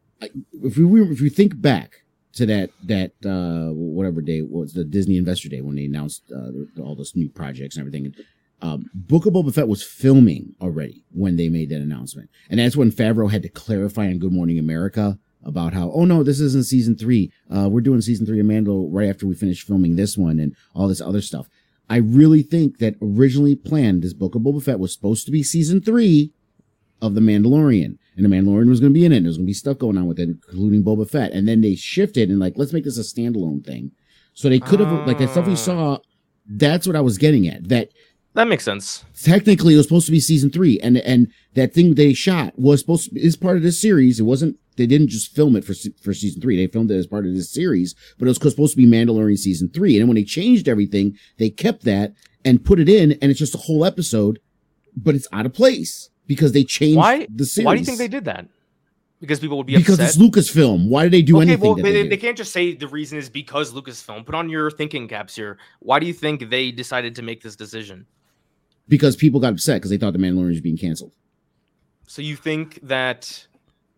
If we think back to that whatever day was the Disney Investor Day when they announced all those new projects and everything. Book of Boba Fett was filming already when they made that announcement, and that's when Favreau had to clarify on Good Morning America about how, oh no, this isn't season 3. We're doing season 3 of Mando right after we finish filming this one and all this other stuff. I really think that originally planned this Book of Boba Fett was supposed to be season 3 of The Mandalorian. And The Mandalorian was going to be in it. There's going to be stuff going on with it, including Boba Fett. And then they shifted and like, let's make this a standalone thing. So they could have, like that stuff we saw, that's what I was getting at. That makes sense. technically it was supposed to be season 3. And that thing they shot was is part of this series. It wasn't, they didn't just film it for season 3. They filmed it as part of this series, but it was supposed to be Mandalorian season 3. And then when they changed everything, they kept that and put it in, and it's just a whole episode, but it's out of place because they changed the series. Why do you think they did that? Because people would be Because upset. it's Lucasfilm. Why did they do anything? Well, that they did? can't just say the reason is because Lucasfilm. Put on your thinking caps here. Why do you think they decided to make this decision? Because people got upset because they thought The Mandalorian was being canceled. So you think that?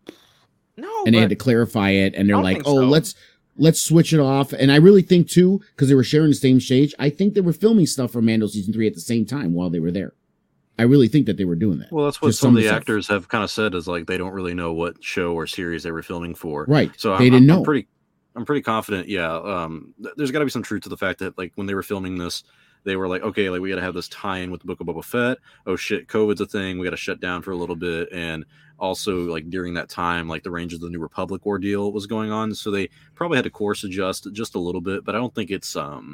No, And they had to clarify it, and they're I don't like, think "Oh, so. let's switch it off." And I really think too, because they were sharing the same stage, I think they were filming stuff for Mando season 3 at the same time while they were there. I really think that they were doing that. Well, that's what Just some of the stuff. actors have kind of said is like they don't really know what show or series they were filming for. Right. So They didn't know. I'm pretty confident. Yeah. There's got to be some truth to the fact that like when they were filming this, they were like, okay, like we got to have this tie-in with the Book of Boba Fett. Oh shit, COVID's a thing. We got to shut down for a little bit. And also like during that time, like the Rangers of the New Republic ordeal was going on. So they probably had to course adjust just a little bit, but I don't think it's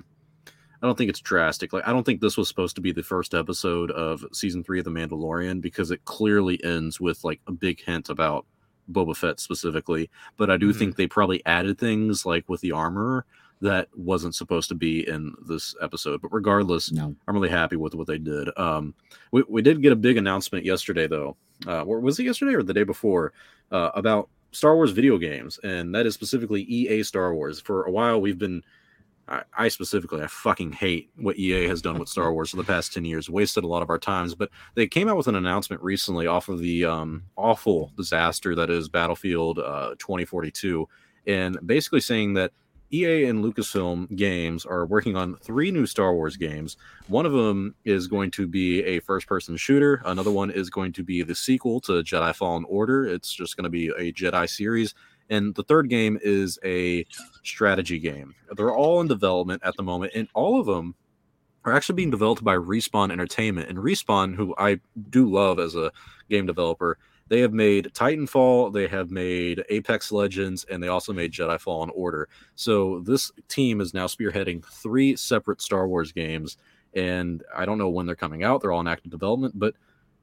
drastic. Like I don't think this was supposed to be the first episode of season 3 of The Mandalorian because it clearly ends with like a big hint about Boba Fett specifically. But I do think they probably added things like with the armor that wasn't supposed to be in this episode. But regardless, No. I'm really happy with what they did. We did get a big announcement yesterday though. Was it yesterday or the day before? About Star Wars video games, and that is specifically EA Star Wars. For a while we've been I specifically, I fucking hate what EA has done with Star Wars for the past 10 years, wasted a lot of our times, but they came out with an announcement recently off of the awful disaster that is Battlefield 2042, and basically saying that EA and Lucasfilm Games are working on 3 new Star Wars games. One of them is going to be a first-person shooter. Another one is going to be the sequel to Jedi Fallen Order. It's just going to be a Jedi series. And the third game is a strategy game. They're all in development at the moment, and all of them are actually being developed by Respawn Entertainment. And Respawn, who I do love as a game developer, they have made Titanfall, they have made Apex Legends, and they also made Jedi Fallen Order. So this team is now spearheading 3 separate Star Wars games, and I don't know when they're coming out. They're all in active development, but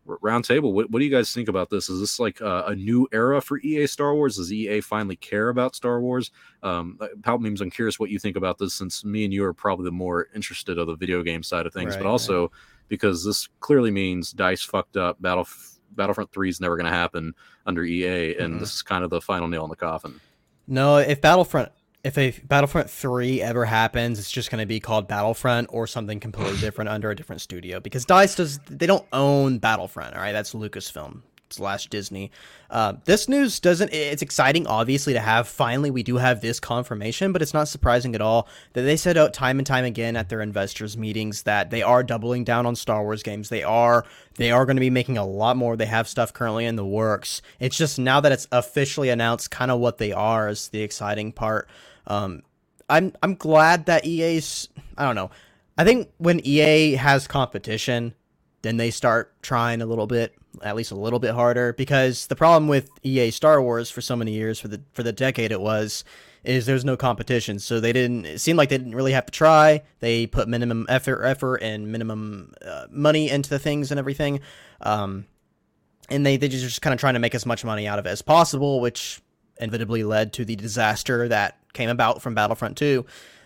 round table, what do you guys think about this? Is this like a new era for EA Star Wars? Does EA finally care about Star Wars? Palp Memes, I'm curious what you think about this, since me and you are probably the more interested of the video game side of things, Right, but also because this clearly means DICE fucked up. Battlefront 3 is never going to happen under EA, and this is kind of the final nail in the coffin. No, if a Battlefront 3 ever happens, it's just going to be called Battlefront or something completely different under a different studio, because DICE they don't own Battlefront. All right, that's Lucasfilm / Disney. This news it's exciting, obviously, to have. Finally, we do have this confirmation, but it's not surprising at all that they said out time and time again at their investors meetings that they are doubling down on Star Wars games. They are going to be making a lot more. They have stuff currently in the works. It's just now that it's officially announced kind of what they are is the exciting part. I'm glad that EA's, I don't know. I think when EA has competition, then they start trying a little bit, at least a little bit harder, because the problem with EA Star Wars for so many years, for the decade is there's no competition. So it seemed like they didn't really have to try. They put minimum effort and minimum money into the things and everything. And they just kind of trying to make as much money out of it as possible, which inevitably led to the disaster that came about from Battlefront 2.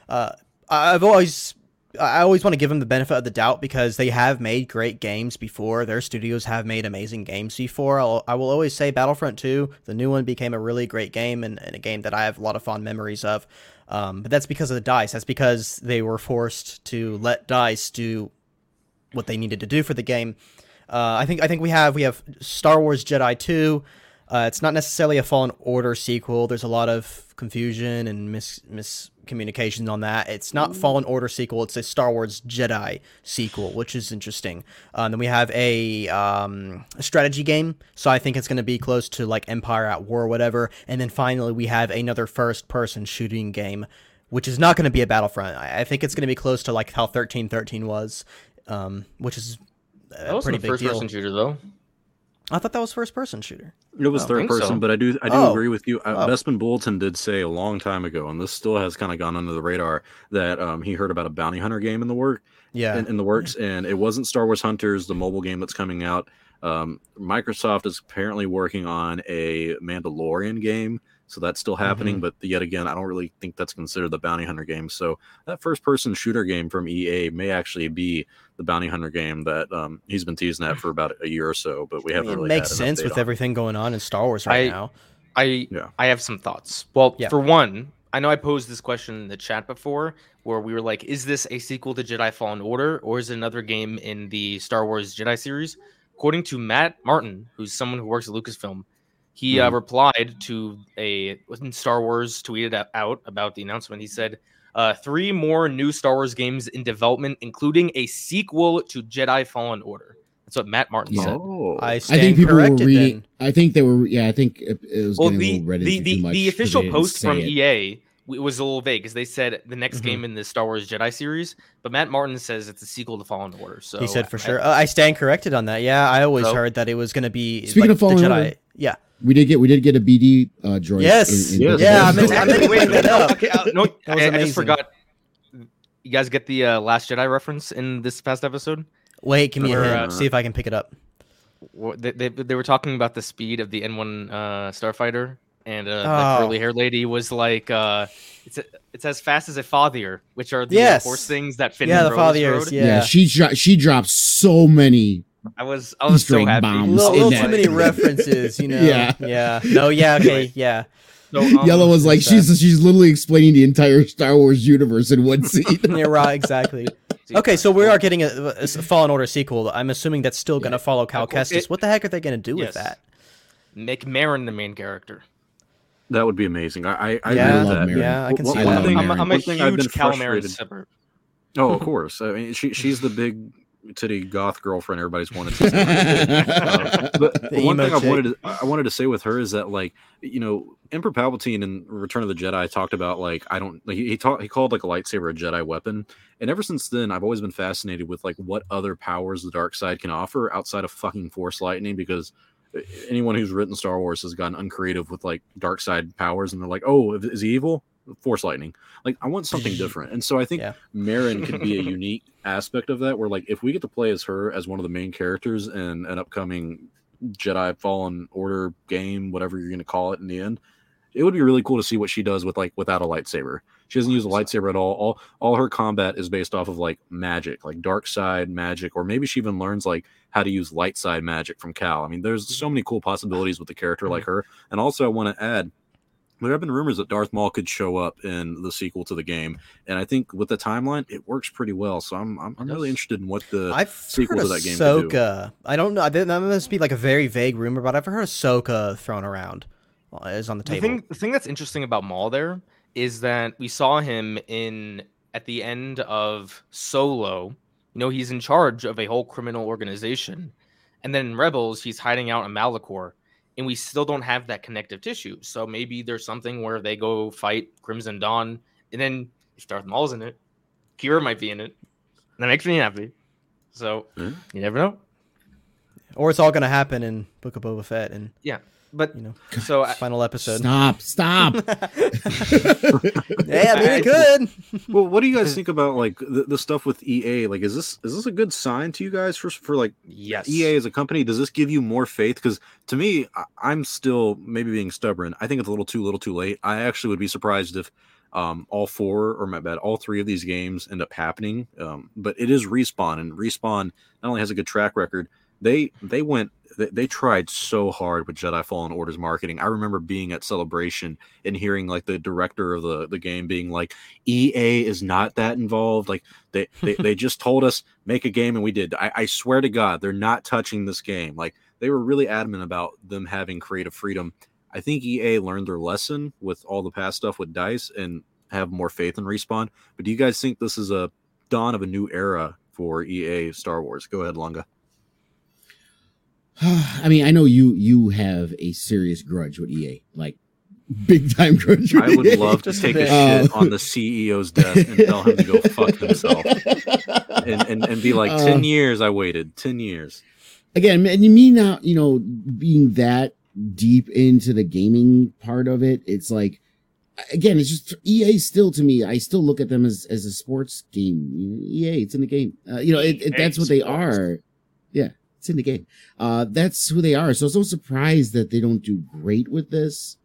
I always want to give them the benefit of the doubt, because they have made great games before. Their studios have made amazing games before. I will always say Battlefront 2, the new one, became a really great game, and a game that I have a lot of fond memories of. But that's because of the DICE. That's because they were forced to let DICE do what they needed to do for the game. I think we have Star Wars Jedi 2. It's not necessarily a Fallen Order sequel. There's a lot of confusion and miscommunication on that. It's not Fallen Order sequel. It's a Star Wars Jedi sequel, which is interesting. Then we have a strategy game, so I think it's going to be close to like Empire at War or whatever. And then finally, we have another first-person shooting game, which is not going to be a Battlefront. I think it's going to be close to like how 1313 was, which is a pretty big deal. First-person shooter, though. I thought that was first-person shooter. It was third person, so. but I do agree with you. Bespin Bulletin did say a long time ago, and this still has kind of gone under the radar, that he heard about a bounty hunter game in the works, and it wasn't Star Wars Hunters, the mobile game that's coming out. Microsoft is apparently working on a Mandalorian game, so that's still happening. But yet again, I don't really think that's considered the bounty hunter game. So that first-person shooter game from EA may actually be the bounty hunter game that he's been teasing at for about a year or so. But we haven't really. It makes sense with everything going on in Star Wars now. I have some thoughts. Well, for one, I know I posed this question in the chat before, where we were like, "Is this a sequel to Jedi Fallen Order, or is it another game in the Star Wars Jedi series?" According to Matt Martin, who's someone who works at Lucasfilm, he replied to when Star Wars tweeted out about the announcement. He said, 3 more new Star Wars games in development, including a sequel to Jedi Fallen Order. That's what Matt Martin said. I think people were reading. I think they were. Yeah, I think it was getting a little ready too much. The official post from EA was a little vague, because they said the next game in the Star Wars Jedi series, but Matt Martin says it's a sequel to Fallen Order. So he said for sure. I stand corrected on that. Yeah, I always heard that it was going to be. Speaking of Fallen Order, yeah. We did get a BD droid. Yes. Yeah. I just forgot. You guys get the Last Jedi reference in this past episode? Wait, give me a hint. See if I can pick it up. They were talking about the speed of the N1 starfighter, and the curly-haired lady was like, "It's as fast as a Fathier," which are the Force things that fit. The Fathiers. Yeah, she dropped so many. I was so happy. Little too many references, you know. Yeah. No. Yeah. Okay. Yeah. So, Yellow was like, she's literally explaining the entire Star Wars universe in one scene. Yeah, right. Exactly. Okay, so we are getting a Fallen Order sequel. I'm assuming that's still going to follow Cal Kestis. What the heck are they going to do with that? Make Marin the main character. That would be amazing. I love that. Marin. Yeah, I can see that. Marin. I'm a huge Cal Marin sipper. Oh, of course. I mean, she's the big titty goth girlfriend everybody's wanted to see. But one thing I wanted to say with her is that, like, you know, Emperor Palpatine in Return of the Jedi talked about, like, he called like a lightsaber a Jedi weapon, and ever since then I've always been fascinated with like what other powers the dark side can offer outside of fucking Force lightning, because anyone who's written Star Wars has gotten uncreative with like dark side powers, and they're like, oh, is he evil? Force lightning. Like, I want something different. And so I think Yeah. Marin could be a unique aspect of that, where like if we get to play as her as one of the main characters in an upcoming Jedi Fallen Order game, whatever you're going to call it in the end, it would be really cool to see what she does with like without a lightsaber. She doesn't use a lightsaber at all. All her combat is based off of like magic, like dark side magic, or maybe she even learns like how to use light side magic from Cal. I mean, there's so many cool possibilities with a character like her. And also I want to add, there have been rumors that Darth Maul could show up in the sequel to the game, and I think with the timeline, it works pretty well. So I'm really interested in what the I've sequel heard to that game can do. Ahsoka. I don't know. That must be like a very vague rumor, but I've heard Ahsoka thrown around is on the table. The thing that's interesting about Maul there is that we saw him at the end of Solo. You know, he's in charge of a whole criminal organization, and then in Rebels, he's hiding out in Malachor. And we still don't have that connective tissue. So maybe there's something where they go fight Crimson Dawn, and then if Darth Maul's in it, Kira might be in it. That makes me happy. So you never know. Or it's all going to happen in Book of Boba Fett, and Yeah, but you know, so final episode. Stop. Yeah, maybe it could. Well, what do you guys think about like the stuff with EA? Like, is this a good sign to you guys for like yes, EA as a company? Does this give you more faith? Because to me, I'm still maybe being stubborn. I think it's a little too late. I actually would be surprised if all three of these games end up happening. But it is Respawn, and Respawn not only has a good track record, they tried so hard with Jedi Fallen Order's marketing. I remember being at Celebration and hearing like the director of the game being like, EA is not that involved. Like they just told us make a game and we did. I swear to God, they're not touching this game. Like they were really adamant about them having creative freedom. I think EA learned their lesson with all the past stuff with DICE and have more faith in Respawn. But do you guys think this is a dawn of a new era for EA Star Wars? Go ahead, Longa. I mean, I know you have a serious grudge with EA, like big time grudge. With I would EA. love to take a shit on the CEO's desk and tell him to go fuck himself, and be like, 10 years I waited, 10 years. Again, and me not, being that deep into the gaming part of it, it's like, again, it's just EA still to me. I still look at them as a sports game. EA, it's in the game. That's what they are. Yeah. It's in the game. That's who they are. So it's no surprise that they don't do great with this.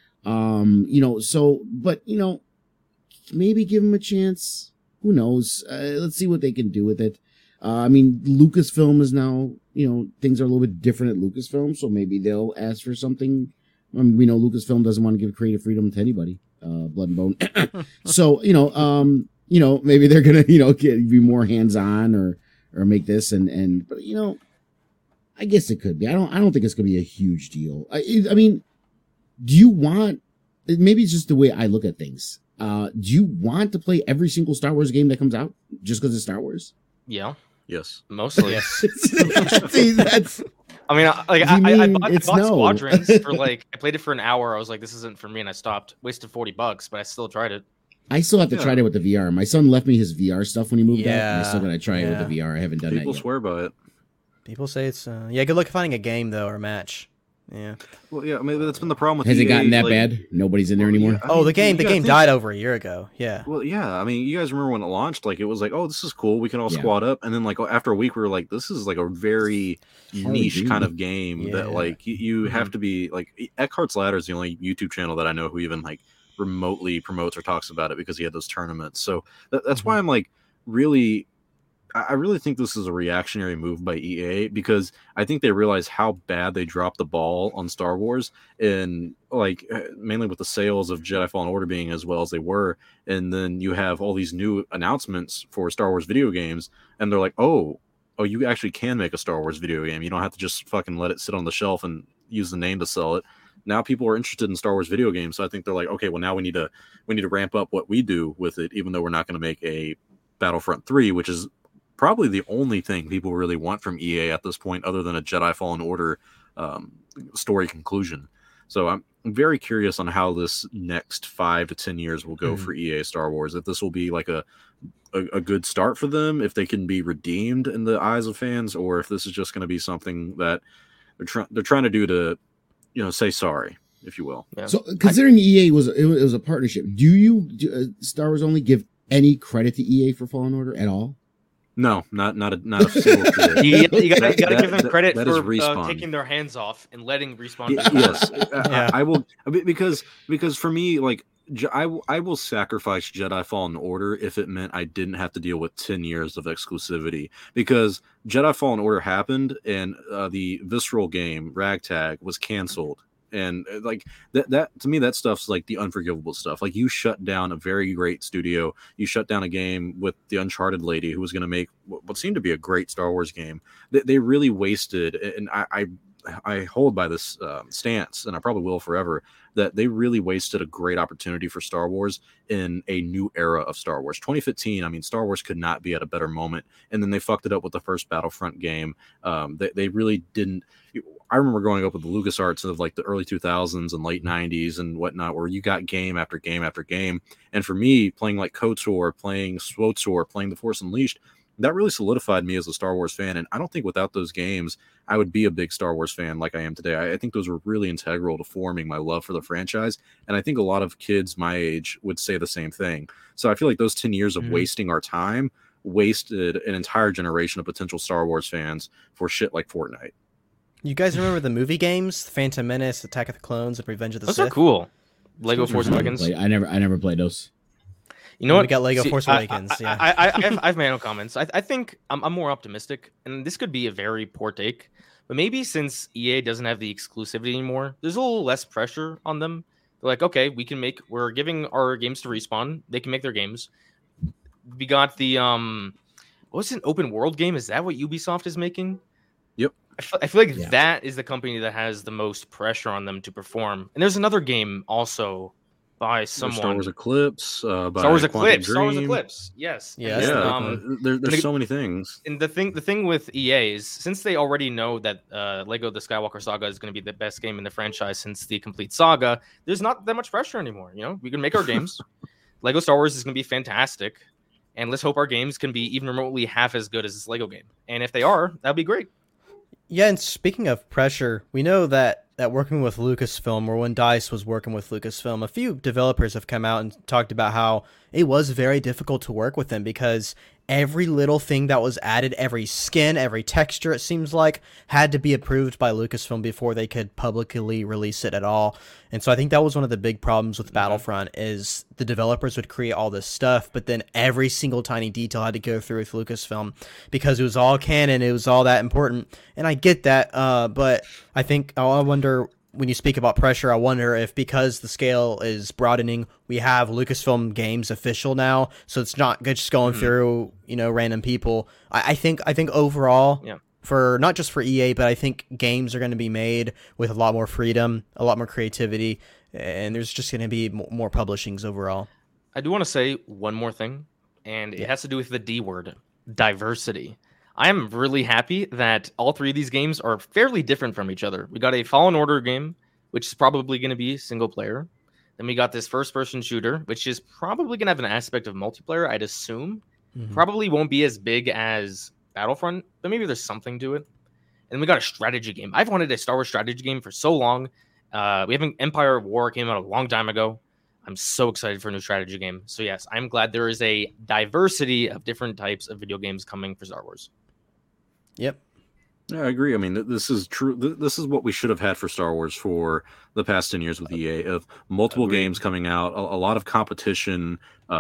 But maybe give them a chance. Who knows? Let's see what they can do with it. I mean, Lucasfilm is now, things are a little bit different at Lucasfilm, so maybe they'll ask for something. I mean, we know Lucasfilm doesn't want to give creative freedom to anybody, blood and bone. So, maybe they're going to, be more hands-on or make this but I guess it could be. I don't think it's going to be a huge deal. I mean, do you want, maybe it's just the way I look at things. Do you want to play every single Star Wars game that comes out just because it's Star Wars? Yeah, Yes. mostly. Yes. See, that's, I mean, I bought Squadrons for I played it for an hour. I was like, this isn't for me, and I stopped. Wasted $40, but I still tried it. I still have to try it with the VR. My son left me his VR stuff when he moved out, and I'm still going to try it Yeah. with the VR. I haven't done People that yet. swear by it. People say it's good luck finding a game though or a match. Yeah. Well, yeah, I mean that's been the problem with Has it EA, gotten that like- bad? Nobody's in there anymore? Yeah, I Oh, mean, the game you gotta think- died over a year ago. Yeah. Well, yeah, I mean, you guys remember when it launched? Like, it was like, oh, this is cool. We can all Yeah. squad up, and then like after a week, we were like, this is like a very niche dude. kind of game that Yeah. like you have to be like. Eckhart's Ladder is the only YouTube channel that I know who even like remotely promotes or talks about it because he had those tournaments. So that's why I'm like really. I really think this is a reactionary move by EA because I think they realize how bad they dropped the ball on Star Wars and like mainly with the sales of Jedi Fallen Order being as well as they were. And then you have all these new announcements for Star Wars video games and they're like, oh, you actually can make a Star Wars video game. You don't have to just fucking let it sit on the shelf and use the name to sell it. Now people are interested in Star Wars video games. So I think they're like, okay, well now we need to ramp up what we do with it, even though we're not going to make a Battlefront 3, which is probably the only thing people really want from EA at this point, other than a Jedi Fallen Order story conclusion. So I'm very curious on how this next 5 to 10 years will go for EA Star Wars. If this will be like a good start for them, if they can be redeemed in the eyes of fans, or if this is just going to be something that they're trying to do to, say sorry. if you will. Yeah. So, considering EA was a partnership, do Star Wars only give any credit to EA for Fallen Order at all? No, not a single credit. You gotta give them That- credit that is for Respawn. taking their hands off and letting Respawn. Yes, Yeah. I will, because for me, like, I will sacrifice Jedi Fallen Order if it meant I didn't have to deal with 10 years of exclusivity, because Jedi Fallen Order happened and the Visceral game Ragtag was canceled. And like that to me, that stuff's like the unforgivable stuff. Like, you shut down a very great studio, you shut down a game with the Uncharted lady who was going to make what seemed to be a great Star Wars game. They really wasted, and I hold by this stance, and I probably will forever, that they really wasted a great opportunity for Star Wars in a new era of Star Wars. 2015, I mean, Star Wars could not be at a better moment, and then they fucked it up with the first Battlefront game. They really didn't. I remember growing up with the LucasArts of like the early 2000s and late 90s and whatnot, where you got game after game after game. And for me, playing like KOTOR, playing SWTOR, playing The Force Unleashed, that really solidified me as a Star Wars fan. And I don't think without those games, I would be a big Star Wars fan like I am today. I think those were really integral to forming my love for the franchise. And I think a lot of kids my age would say the same thing. So I feel like those 10 years of wasting our time wasted an entire generation of potential Star Wars fans for shit like Fortnite. You guys remember the movie games? Phantom Menace, Attack of the Clones, and Revenge of the Those Sith? are cool. Lego Force I never Awakens. played- I never played those. You know what? We got Lego Force Awakens. Yeah. I have my own comments. I think I'm more optimistic, and this could be a very poor take, but maybe since EA doesn't have the exclusivity anymore, there's a little less pressure on them. They're like, okay, we're giving our games to Respawn. They can make their games. We got the what's an open world game? Is that what Ubisoft is making? Yep. I feel like Yeah. that is the company that has the most pressure on them to perform. And there's another game also by someone. Star Wars Eclipse. By Star Wars Quantum Eclipse. Star Wars Dream. Eclipse. Yes. Yeah, And that's then, the big one. There's so many things. and the thing with EA is, since they already know that Lego The Skywalker Saga is going to be the best game in the franchise since the complete saga, there's not that much pressure anymore. You know, we can make our games. Lego Star Wars is going to be fantastic, and let's hope our games can be even remotely half as good as this Lego game. And if they are, that'd be great. Yeah, and speaking of pressure, we know that working with Lucasfilm, or when DICE was working with Lucasfilm, a few developers have come out and talked about how it was very difficult to work with them because every little thing that was added, every skin, every texture, it seems like, had to be approved by Lucasfilm before they could publicly release it at all. And so I think that was one of the big problems with Battlefront is the developers would create all this stuff, but then every single tiny detail had to go through with Lucasfilm because it was all canon, it was all that important. And I get that, but I wonder, when you speak about pressure, I wonder if because the scale is broadening, we have Lucasfilm Games official now, so it's not just going through, random people. I think overall, Yeah. for not just for EA, but I think games are going to be made with a lot more freedom, a lot more creativity, and there's just going to be more publishings overall. I do want to say one more thing, and it has to do with the D word, diversity. I am really happy that all three of these games are fairly different from each other. We got a Fallen Order game, which is probably going to be single player. Then we got this first-person shooter, which is probably going to have an aspect of multiplayer, I'd assume. Probably won't be as big as Battlefront, but maybe there's something to it. And then we got a strategy game. I've wanted a Star Wars strategy game for so long. We haven't. Empire of War came out a long time ago. I'm so excited for a new strategy game. So yes, I'm glad there is a diversity of different types of video games coming for Star Wars. Yep. Yeah, I agree. I mean, this is true. This is what we should have had for Star Wars for the past 10 years with EA, of multiple games coming out, a lot of competition.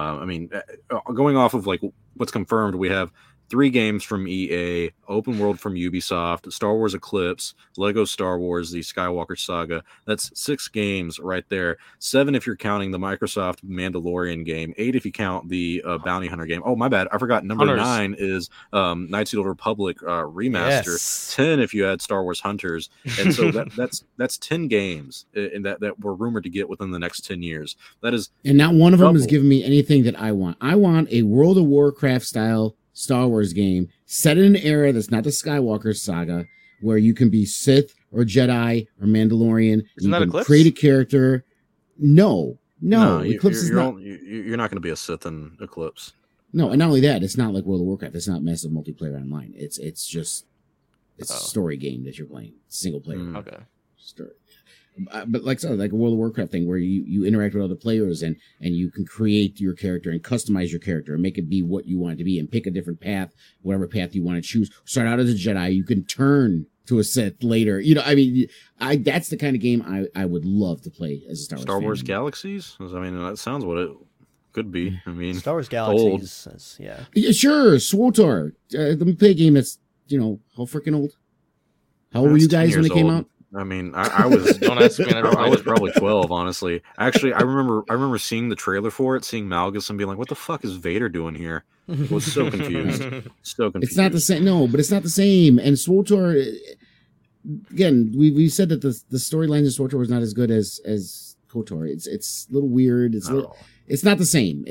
Going off of like what's confirmed, we have 3 games from EA, open world from Ubisoft, Star Wars Eclipse, Lego Star Wars, the Skywalker Saga. That's 6 games right there. 7 if you're counting the Microsoft Mandalorian game. 8 if you count the Bounty Hunter game. Oh, my bad. I forgot. Number Hunters. 9 is Knights of the Old Republic remaster. Yes. 10 if you add Star Wars Hunters. And so that's 10 games in that we're rumored to get within the next 10 years. That is And not one of them is Double. giving me anything that I want. I want a World of Warcraft style Star Wars game set in an era that's not the Skywalker saga, where you can be Sith or Jedi or Mandalorian. Isn't you that can Eclipse? create a character. No, Eclipse is not. You're not going to be a Sith in Eclipse. No, and not only that, it's not like World of Warcraft. It's not massive multiplayer online. It's just a story game that you're playing, single player Mm. Okay. story. but like so, like a World of Warcraft thing where you interact with other players and you can create your character and customize your character and make it be what you want it to be and pick a different path, whatever path you want to choose. Start out as a Jedi, you can turn to a Sith later. You know, I mean, that's the kind of game I would love to play as a Star Wars fan. Galaxies. I mean, that sounds what it could be. I mean, Star Wars Galaxies, yeah. Yeah, sure, SWTOR. Let me play a game that's how freaking old. How old were you guys when it came out? I mean, I was Don't ask me. I was probably 12, honestly. Actually, I remember seeing the trailer for it, seeing Malgus, and being like, "What the fuck is Vader doing here?" I was so confused. So confused. It's not the same. No, but it's not the same. And SWTOR, again, we said that the storyline in SWTOR was not as good as KOTOR. It's a little weird. It's not the same.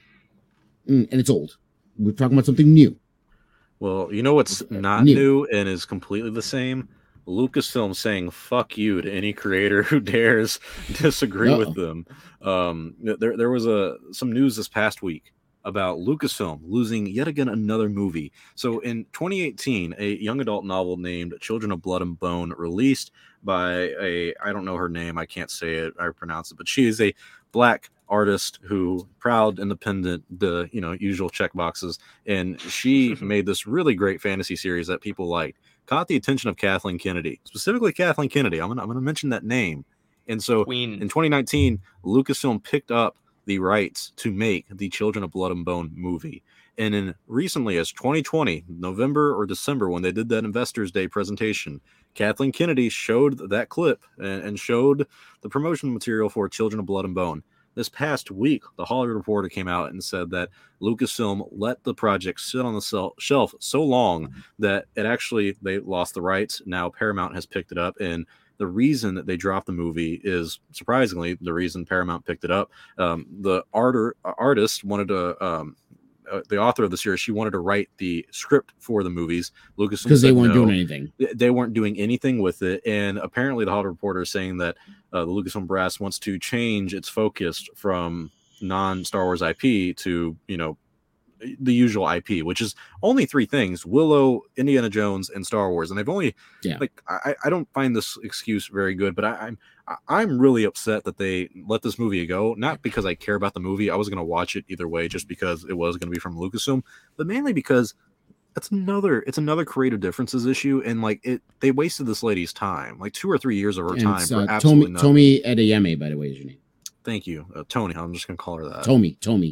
And it's old. We're talking about something new. Well, you know what's not new and is completely the same? Lucasfilm saying "fuck you" to any creator who dares disagree with them. There was some news this past week about Lucasfilm losing yet again another movie. So in 2018, a young adult novel named Children of Blood and Bone, released by I don't know her name, I can't say it, I pronounce it, but she is a Black artist who proud, independent, the usual check boxes, and she made this really great fantasy series that people liked. Caught the attention of Kathleen Kennedy, specifically Kathleen Kennedy. I'm gonna mention that name. And so Queen. In 2019, Lucasfilm picked up the rights to make the Children of Blood and Bone movie. And in recently as 2020, November or December, when they did that Investors Day presentation, Kathleen Kennedy showed that clip and showed the promotion material for Children of Blood and Bone. This past week, the Hollywood Reporter came out and said that Lucasfilm let the project sit on the shelf so long that they lost the rights. Now Paramount has picked it up, and the reason that they dropped the movie is, surprisingly, the reason Paramount picked it up. The artist wanted to, the author of the series, she wanted to write the script for the movies. Lucasfilm because they weren't no. doing anything. They weren't doing anything with it, and apparently the Hollywood Reporter is saying that the Lucasfilm brass wants to change its focus from non-Star Wars IP to the usual IP, which is only three things: Willow, Indiana Jones, and Star Wars. And they've only I don't find this excuse very good, but I'm really upset that they let this movie go. Not because I care about the movie. I was going to watch it either way, just because it was going to be from Lucasfilm, but mainly because it's another creative differences issue, and they wasted this lady's time, like 2 or 3 years of her time for absolutely nothing. Tomi Adeyemi, by the way, is your name. Thank you, Tony. I'm just going to call her that. Tomi,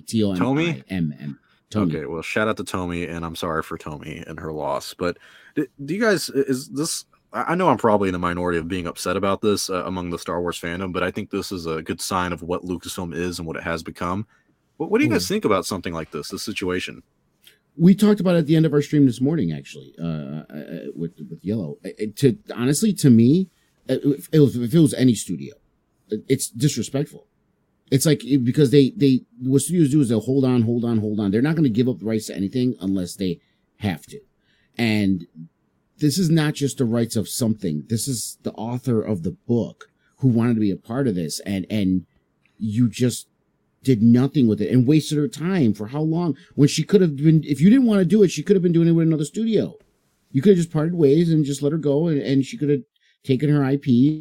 Tomi. Okay, well, shout out to Tomi, and I'm sorry for Tomi and her loss. But do you guys, is this? I know I'm probably in the minority of being upset about this among the Star Wars fandom, but I think this is a good sign of what Lucasfilm is and what it has become. What do you guys think about something like this situation? We talked about it at the end of our stream this morning, actually, with Yellow. Honestly, to me, if it was any studio, it's disrespectful. It's like, because what studios do is they'll hold on. They're not going to give up the rights to anything unless they have to. And this is not just the rights of something. This is the author of the book who wanted to be a part of this. And you just did nothing with it and wasted her time for how long? When she could have been, if you didn't want to do it, she could have been doing it with another studio. You could have just parted ways and just let her go, and she could have taken her IP.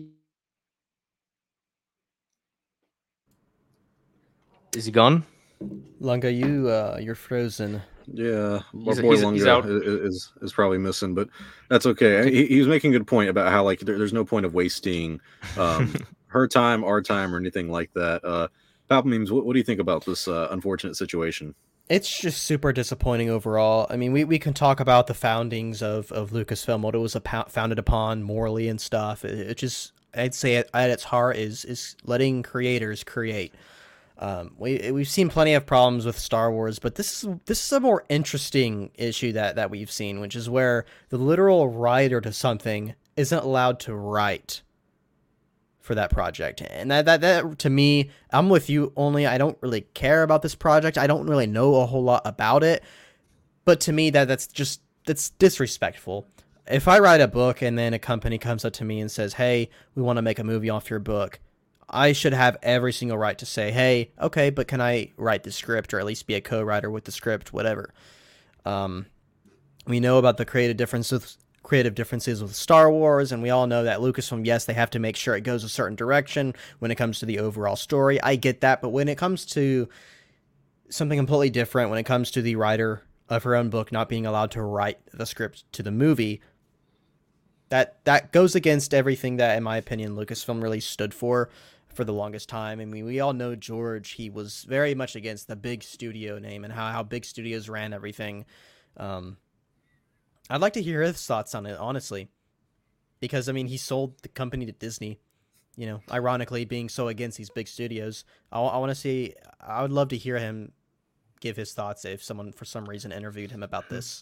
Is he gone? Lunga, you're frozen. Yeah, He's boy out. Lunga is probably missing, but that's okay. He was making a good point about how there's no point of wasting her time, our time, or anything like that. Palpa Memes, what do you think about this unfortunate situation? It's just super disappointing overall. I mean, we can talk about the foundings of Lucasfilm, what it was founded upon morally and stuff. It just, I'd say at its heart is letting creators create. We've seen plenty of problems with Star Wars, but this is a more interesting issue that we've seen, which is where the literal writer to something isn't allowed to write for that project. And that to me, I'm with you, only I don't really care about this project. I don't really know a whole lot about it, but to me that's disrespectful. If I write a book and then a company comes up to me and says, "Hey, we want to make a movie off your book," I should have every single right to say, "Hey, okay, but can I write the script, or at least be a co-writer with the script, whatever." We know about the creative creative differences with Star Wars, and we all know that Lucasfilm, yes, they have to make sure it goes a certain direction when it comes to the overall story. I get that, but when it comes to something completely different, when it comes to the writer of her own book not being allowed to write the script to the movie, that goes against everything that, in my opinion, Lucasfilm really stood for the longest time. I mean, we all know George, he was very much against the big studio name and how big studios ran everything. I'd like to hear his thoughts on it, honestly, because, I mean, he sold the company to Disney, you know, ironically being so against these big studios. I want to see, I would love to hear him give his thoughts if someone for some reason interviewed him about this.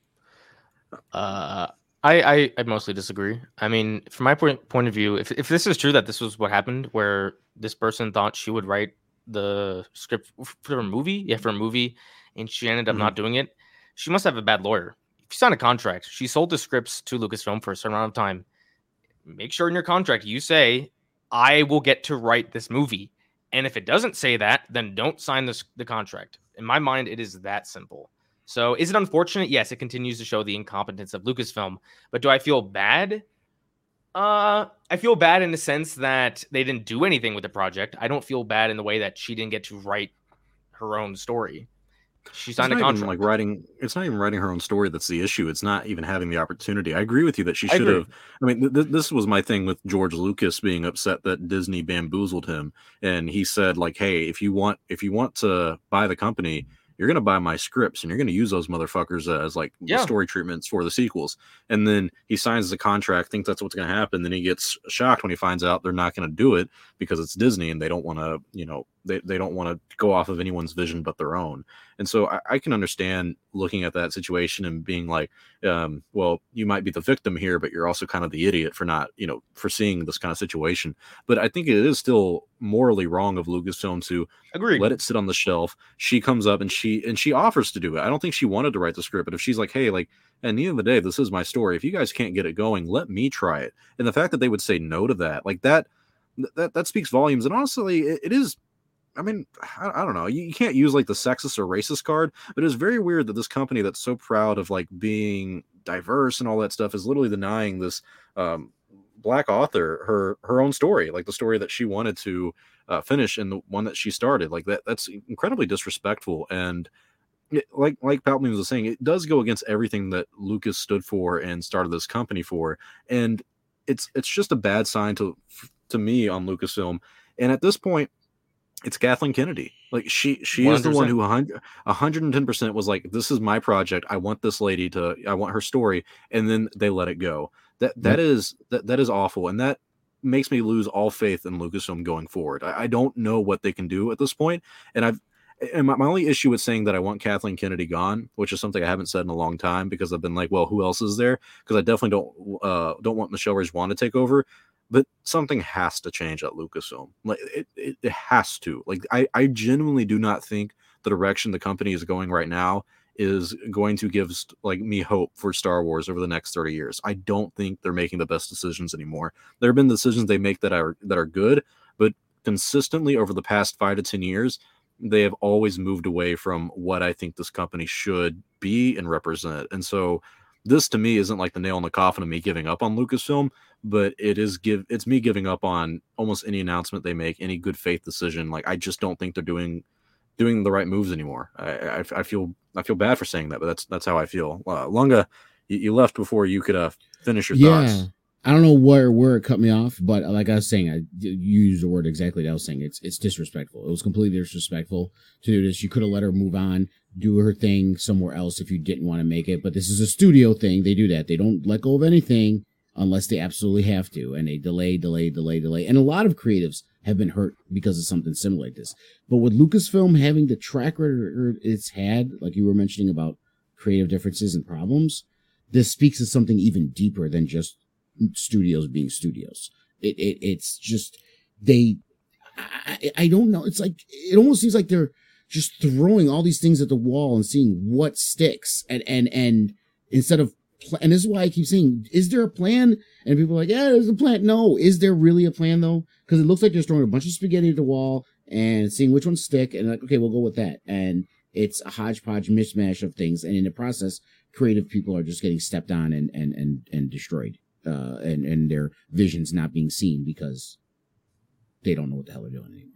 I mostly disagree. I mean, from my point of view, if this is true that this was what happened, where this person thought she would write the script for a movie, and she ended up not doing it, she must have a bad lawyer. If you sign a contract, she sold the scripts to Lucasfilm for a certain amount of time. Make sure in your contract you say, I will get to write this movie. And if it doesn't say that, then don't sign the contract. In my mind, it is that simple. So is it unfortunate? Yes, it continues to show the incompetence of Lucasfilm. But do I feel bad? I feel bad in the sense that they didn't do anything with the project. I don't feel bad in the way that she didn't get to write her own story. She signed a contract. It's not even writing her own story that's the issue. It's not even having the opportunity. I agree with you that she should have. I mean, this was my thing with George Lucas being upset that Disney bamboozled him, and he said, like, hey, if you want to buy the company, you're going to buy my scripts and you're going to use those motherfuckers as like the story treatments for the sequels. And then he signs the contract, thinks that's what's going to happen. Then he gets shocked when he finds out they're not going to do it because it's Disney and they don't want to, you know, they don't want to go off of anyone's vision but their own. And so I can understand looking at that situation and being like, well, you might be the victim here, but you're also kind of the idiot for not, you know, foreseeing this kind of situation. But I think it is still morally wrong of Lucasfilm to let it sit on the shelf. She comes up and she offers to do it. I don't think she wanted to write the script, but if she's like, hey, like, at the end of the day, this is my story. If you guys can't get it going, let me try it. And the fact that they would say no to that, like that speaks volumes. And honestly, it is. I mean, I don't know. You can't use like the sexist or racist card, but it's very weird that this company that's so proud of like being diverse and all that stuff is literally denying this black author her own story, like the story that she wanted to finish and the one that she started. Like that's incredibly disrespectful. And like Palpatine was saying, it does go against everything that Lucas stood for and started this company for. And it's just a bad sign to me on Lucasfilm. And at this point, it's Kathleen Kennedy. Like she is the one who 110% was like, this is my project. I want this lady I want her story. And then they let it go. That is awful. And that makes me lose all faith in Lucasfilm going forward. I don't know what they can do at this point. And my only issue with saying that I want Kathleen Kennedy gone, which is something I haven't said in a long time because I've been like, well, who else is there? Because I definitely don't want Michelle Ridgwand to take over. But something has to change at Lucasfilm. Like it has to. Like I genuinely do not think the direction the company is going right now is going to give like me hope for Star Wars over the next 30 years. I don't think they're making the best decisions anymore. There have been decisions they make that are good, but consistently over the past 5 to 10 years, they have always moved away from what I think this company should be and represent. And so this to me isn't like the nail in the coffin of me giving up on Lucasfilm, but it's me giving up on almost any announcement they make, any good faith decision. Like I just don't think they're doing the right moves anymore. I feel bad for saying that, but that's how I feel. Lunga, you left before you could finish your thoughts. I don't know where it cut me off, but like I was saying, you used the word exactly that I was saying. It's disrespectful. It was completely disrespectful to do this. You could have let her move on, do her thing somewhere else if you didn't want to make it. But this is a studio thing. They do that. They don't let go of anything unless they absolutely have to. And they delay. And a lot of creatives have been hurt because of something similar like this. But with Lucasfilm having the track record it's had, like you were mentioning about creative differences and problems, this speaks to something even deeper than just studios being studios. It's just I don't know. It's like it almost seems like they're just throwing all these things at the wall and seeing what sticks. And instead of and this is why I keep saying, is there a plan? And people are like, yeah, there's a plan. No, is there really a plan though? Because it looks like they're throwing a bunch of spaghetti at the wall and seeing which ones stick, and like, okay, we'll go with that. And it's a hodgepodge mishmash of things, and in the process, creative people are just getting stepped on and destroyed, and their visions not being seen because they don't know what the hell they're doing anymore.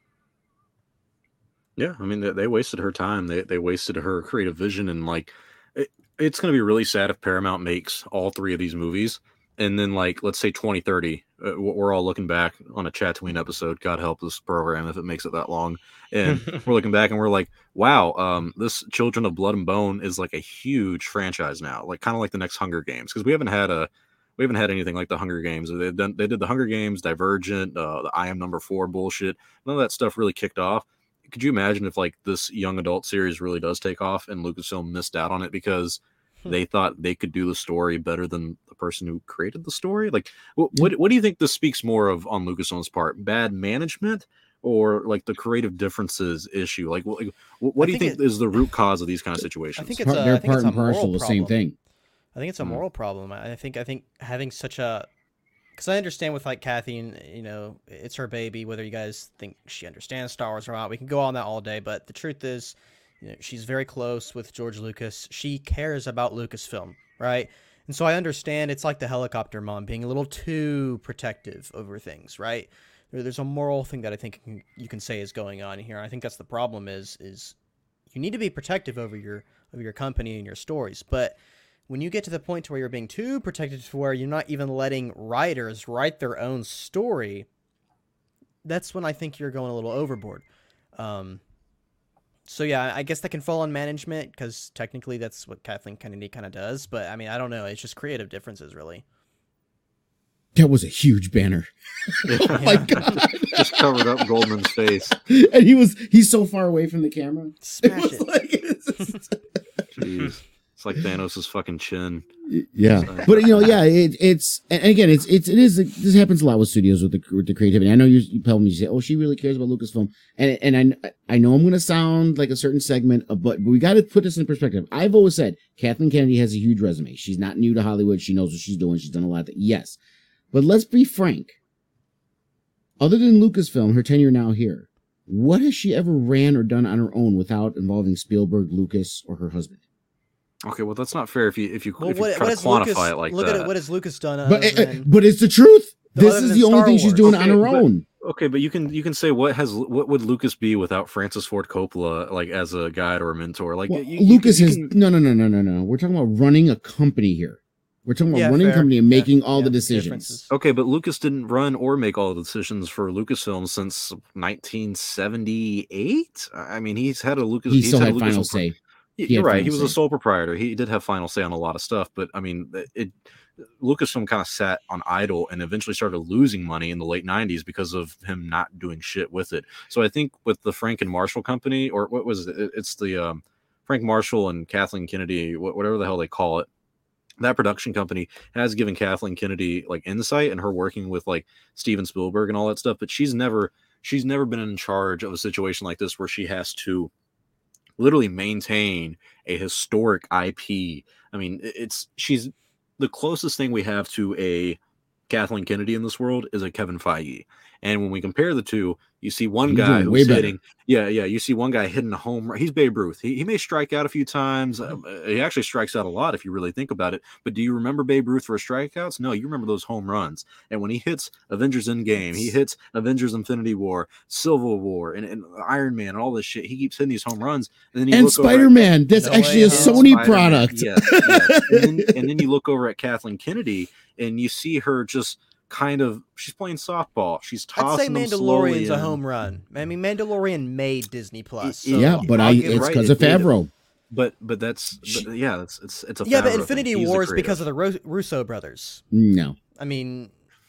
Yeah, I mean they wasted her time. They wasted her creative vision, and like it's going to be really sad if Paramount makes all three of these movies, and then like let's say 2030, we're all looking back on a Tatooine episode. God help this program if it makes it that long, and we're looking back and we're like, wow, this Children of Blood and Bone is like a huge franchise now, like kind of like the next Hunger Games, because we haven't had anything like the Hunger Games. They did the Hunger Games, Divergent, the I Am Number 4 bullshit. None of that stuff really kicked off. Could you imagine if like this young adult series really does take off and Lucasfilm missed out on it because they thought they could do the story better than the person who created the story? Like, what do you think this speaks more of on Lucasfilm's part? Bad management or like the creative differences issue? Like, what do you think is the root cause of these kind of situations? I think it's They're part and moral parcel the same problem. thing. I think it's a moral problem. I think having such a, because I understand with like Kathy, it's her baby. Whether you guys think she understands Star Wars or not, we can go on that all day. But the truth is, she's very close with George Lucas. She cares about Lucasfilm, right? And so I understand it's like the helicopter mom being a little too protective over things, right? There's a moral thing that I think you can say is going on here. I think that's the problem. Is you need to be protective over your company and your stories, but when you get to the point to where you're being too protected to where you're not even letting writers write their own story, that's when I think you're going a little overboard. So yeah, I guess that can fall on management because technically that's what Kathleen Kennedy kind of does. But I mean, I don't know. It's just creative differences, really. That was a huge banner. Oh my God. Just covered up Goldman's face. And he's so far away from the camera. Smash it. Jeez. It's like Thanos' fucking chin. Yeah, but it's and again, it is this happens a lot with studios with the creativity. I know you tell me, you say, oh, she really cares about Lucasfilm, and I know I'm going to sound like a certain segment, but we got to put this in perspective. I've always said Kathleen Kennedy has a huge resume. She's not new to Hollywood. She knows what she's doing. She's done a lot. Yes, but let's be frank. Other than Lucasfilm, her tenure now here, what has she ever ran or done on her own without involving Spielberg, Lucas, or her husband? Okay, well that's not fair if you try to quantify Lucas, it like look that. At what has Lucas done? But it's the truth. This is the only thing she's doing on her own. Okay, but you can say what would Lucas be without Francis Ford Coppola, like as a guide or a mentor? Like Lucas is no. We're talking about running a company here. We're talking about running a company and making all the decisions. Okay, but Lucas didn't run or make all the decisions for Lucasfilm since 1978. I mean, he's had a Lucas. He still had final say. You're right. He was a sole proprietor. He did have final say on a lot of stuff, but I mean, Lucasfilm kind of sat on idle and eventually started losing money in the late 90s because of him not doing shit with it. So I think with the Frank and Marshall company, or what was it? It's the Frank Marshall and Kathleen Kennedy, whatever the hell they call it. That production company has given Kathleen Kennedy like insight and her working with like Steven Spielberg and all that stuff, but she's never been in charge of a situation like this where she has to literally maintain a historic IP. I mean, she's the closest thing we have to a Kathleen Kennedy in this world is a Kevin Feige. And when we compare the two, you see one guy who's hitting, you see one guy hitting a home run. He's Babe Ruth. He may strike out a few times. He actually strikes out a lot if you really think about it. But do you remember Babe Ruth for strikeouts? No, you remember those home runs. And when he hits Avengers Endgame, he hits Avengers Infinity War, Civil War, and Iron Man, and all this shit. He keeps hitting these home runs. And then Spider-Man. That's actually a Sony product. Yes. And then you look over at Kathleen Kennedy, and you see her just she's playing softball. She's tossing. I'd say Mandalorian's a home run. I mean, Mandalorian made Disney Plus. So but it's because of Favreau. But it's a Favreau but Infinity War is because of the Russo brothers. No, I mean,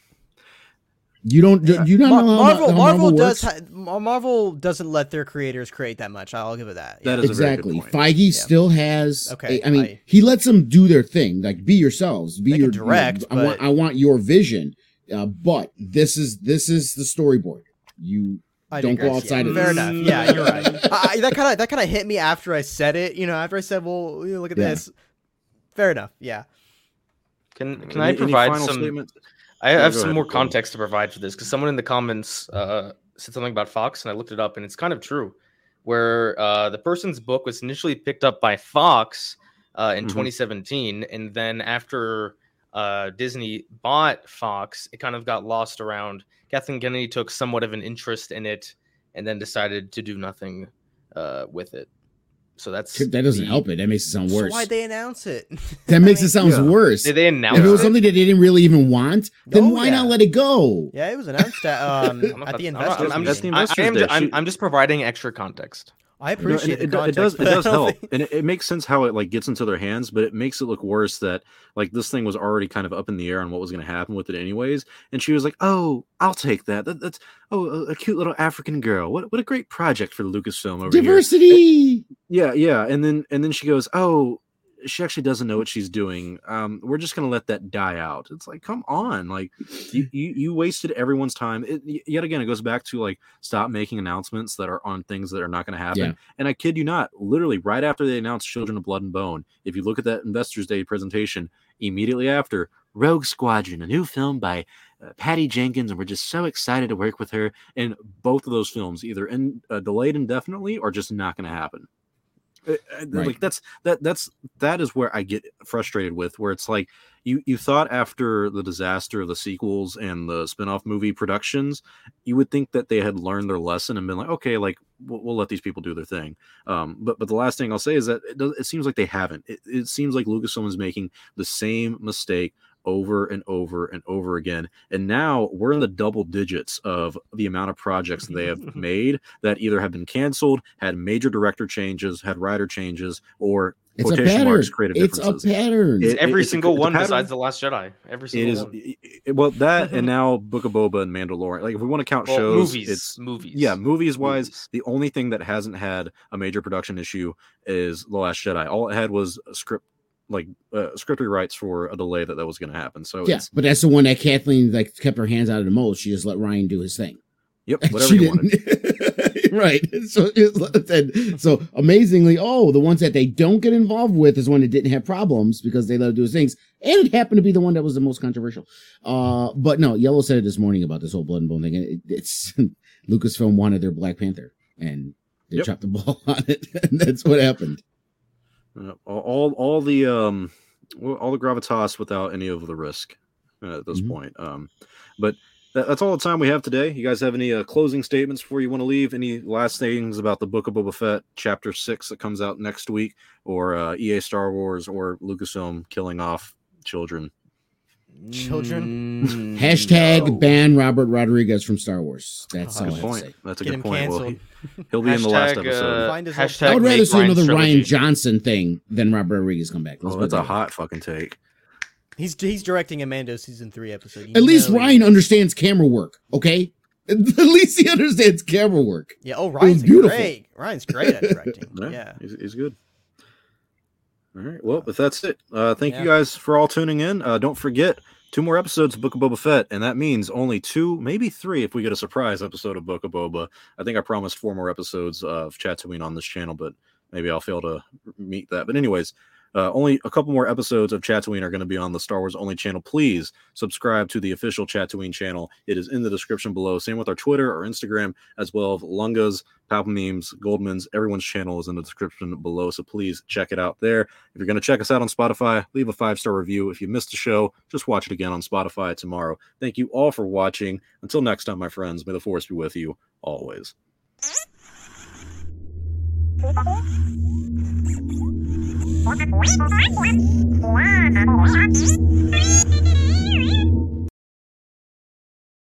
you don't know how Marvel works? Marvel doesn't let their creators create that much. I'll give it that. That is exactly. A very good point. Feige still has. Okay, he lets them do their thing. Like, be yourselves. Be your direct. I want your vision. But this is the storyboard. You don't go outside of Fair this. enough. Yeah, you're right. That kind of hit me after I said it. After I said, "Well, look at this." Fair enough. Yeah. Can I provide some? Statements? I have some more context to provide for this because someone in the comments said something about Fox, and I looked it up, and it's kind of true. Where the person's book was initially picked up by Fox, in 2017, and then after Disney bought Fox, it kind of got lost around. Kathleen Kennedy took somewhat of an interest in it, and then decided to do nothing with it. So that doesn't help it. That makes it sound worse. So why'd they announce it? That makes it sound worse. Did they announce if it was something that they didn't really even want, then why not let it go? Yeah, it was announced at the investors. I'm just providing extra context. I appreciate it. It does help, and it makes sense how it like gets into their hands, but it makes it look worse that like this thing was already kind of up in the air on what was going to happen with it anyways. And she was like, "Oh, I'll take that. That's a cute little African girl. What a great project for Lucasfilm over Diversity." Yeah. And then she goes, "Oh, she actually doesn't know what she's doing. We're just gonna let that die out." It's like, come on, like you wasted everyone's time. Yet again, it goes back to like, stop making announcements that are on things that are not going to happen. Yeah. And I kid you not, literally right after they announced Children of Blood and Bone, if you look at that Investors Day presentation, immediately after, Rogue Squadron, a new film by Patty Jenkins, and we're just so excited to work with her. And both of those films either delayed indefinitely or just not going to happen. Like that is where I get frustrated with, where it's like you thought after the disaster of the sequels and the spin-off movie productions, you would think that they had learned their lesson and been like, okay, like we'll let these people do their thing. But the last thing I'll say is that it seems like they haven't. It seems like Lucasfilm is making the same mistake over and over and over again, and now we're in the double digits of the amount of projects they have made that either have been canceled, had major director changes, had writer changes, or it's quotation marks creative differences. It's a pattern. Every single one besides The Last Jedi. Every single one. Well, that and now Book of Boba and Mandalorian. Like if we want to count shows, it's movies. Yeah, movies wise, the only thing that hasn't had a major production issue is The Last Jedi. All it had was a script. Like script rewrites for a delay that was going to happen. So yeah, but that's the one that Kathleen like kept her hands out of the most. She just let Ryan do his thing. Yep, whatever he wanted. Right. So amazingly, the ones that they don't get involved with is one that didn't have problems because they let him do his things, and it happened to be the one that was the most controversial. But no, Yellow said it this morning about this whole Blood and Bone thing. It's Lucasfilm wanted their Black Panther, and they dropped the ball on it, and that's what happened. All the gravitas without any of the risk at this point. But that's all the time we have today. You guys have any closing statements before you want to leave? Any last things about the Book of Boba Fett Chapter 6 that comes out next week, or EA Star Wars, or Lucasfilm killing off children? Hashtag ban Robert Rodriguez from Star Wars. That's all I have to say. That's a good point. Well, he'll be in the last episode. I would rather see another Ryan Johnson thing than Robert Rodriguez come back. That's a hot fucking take. He's directing a Mando season 3 episode. At least Ryan understands camera work, okay? At least he understands camera work. Yeah, Ryan's great. Ryan's great at directing. Yeah. He's good. All right. Well, if that's it, thank you guys for all tuning in. Don't forget, 2 more episodes of Book of Boba Fett, and that means only 2, maybe 3 if we get a surprise episode of Book of Boba. I think I promised 4 more episodes of Chatooine on this channel, but maybe I'll fail to meet that. But anyways, only a couple more episodes of Chatooine are going to be on the Star Wars Only channel. Please subscribe to the official Chatooine channel. It is in the description below. Same with our Twitter, our Instagram, as well as Lunga's, Palpa Memes, Goldman's. Everyone's channel is in the description below, so please check it out there. If you're going to check us out on Spotify, leave a 5-star review. If you missed the show, just watch it again on Spotify tomorrow. Thank you all for watching. Until next time, my friends, may the Force be with you always. What?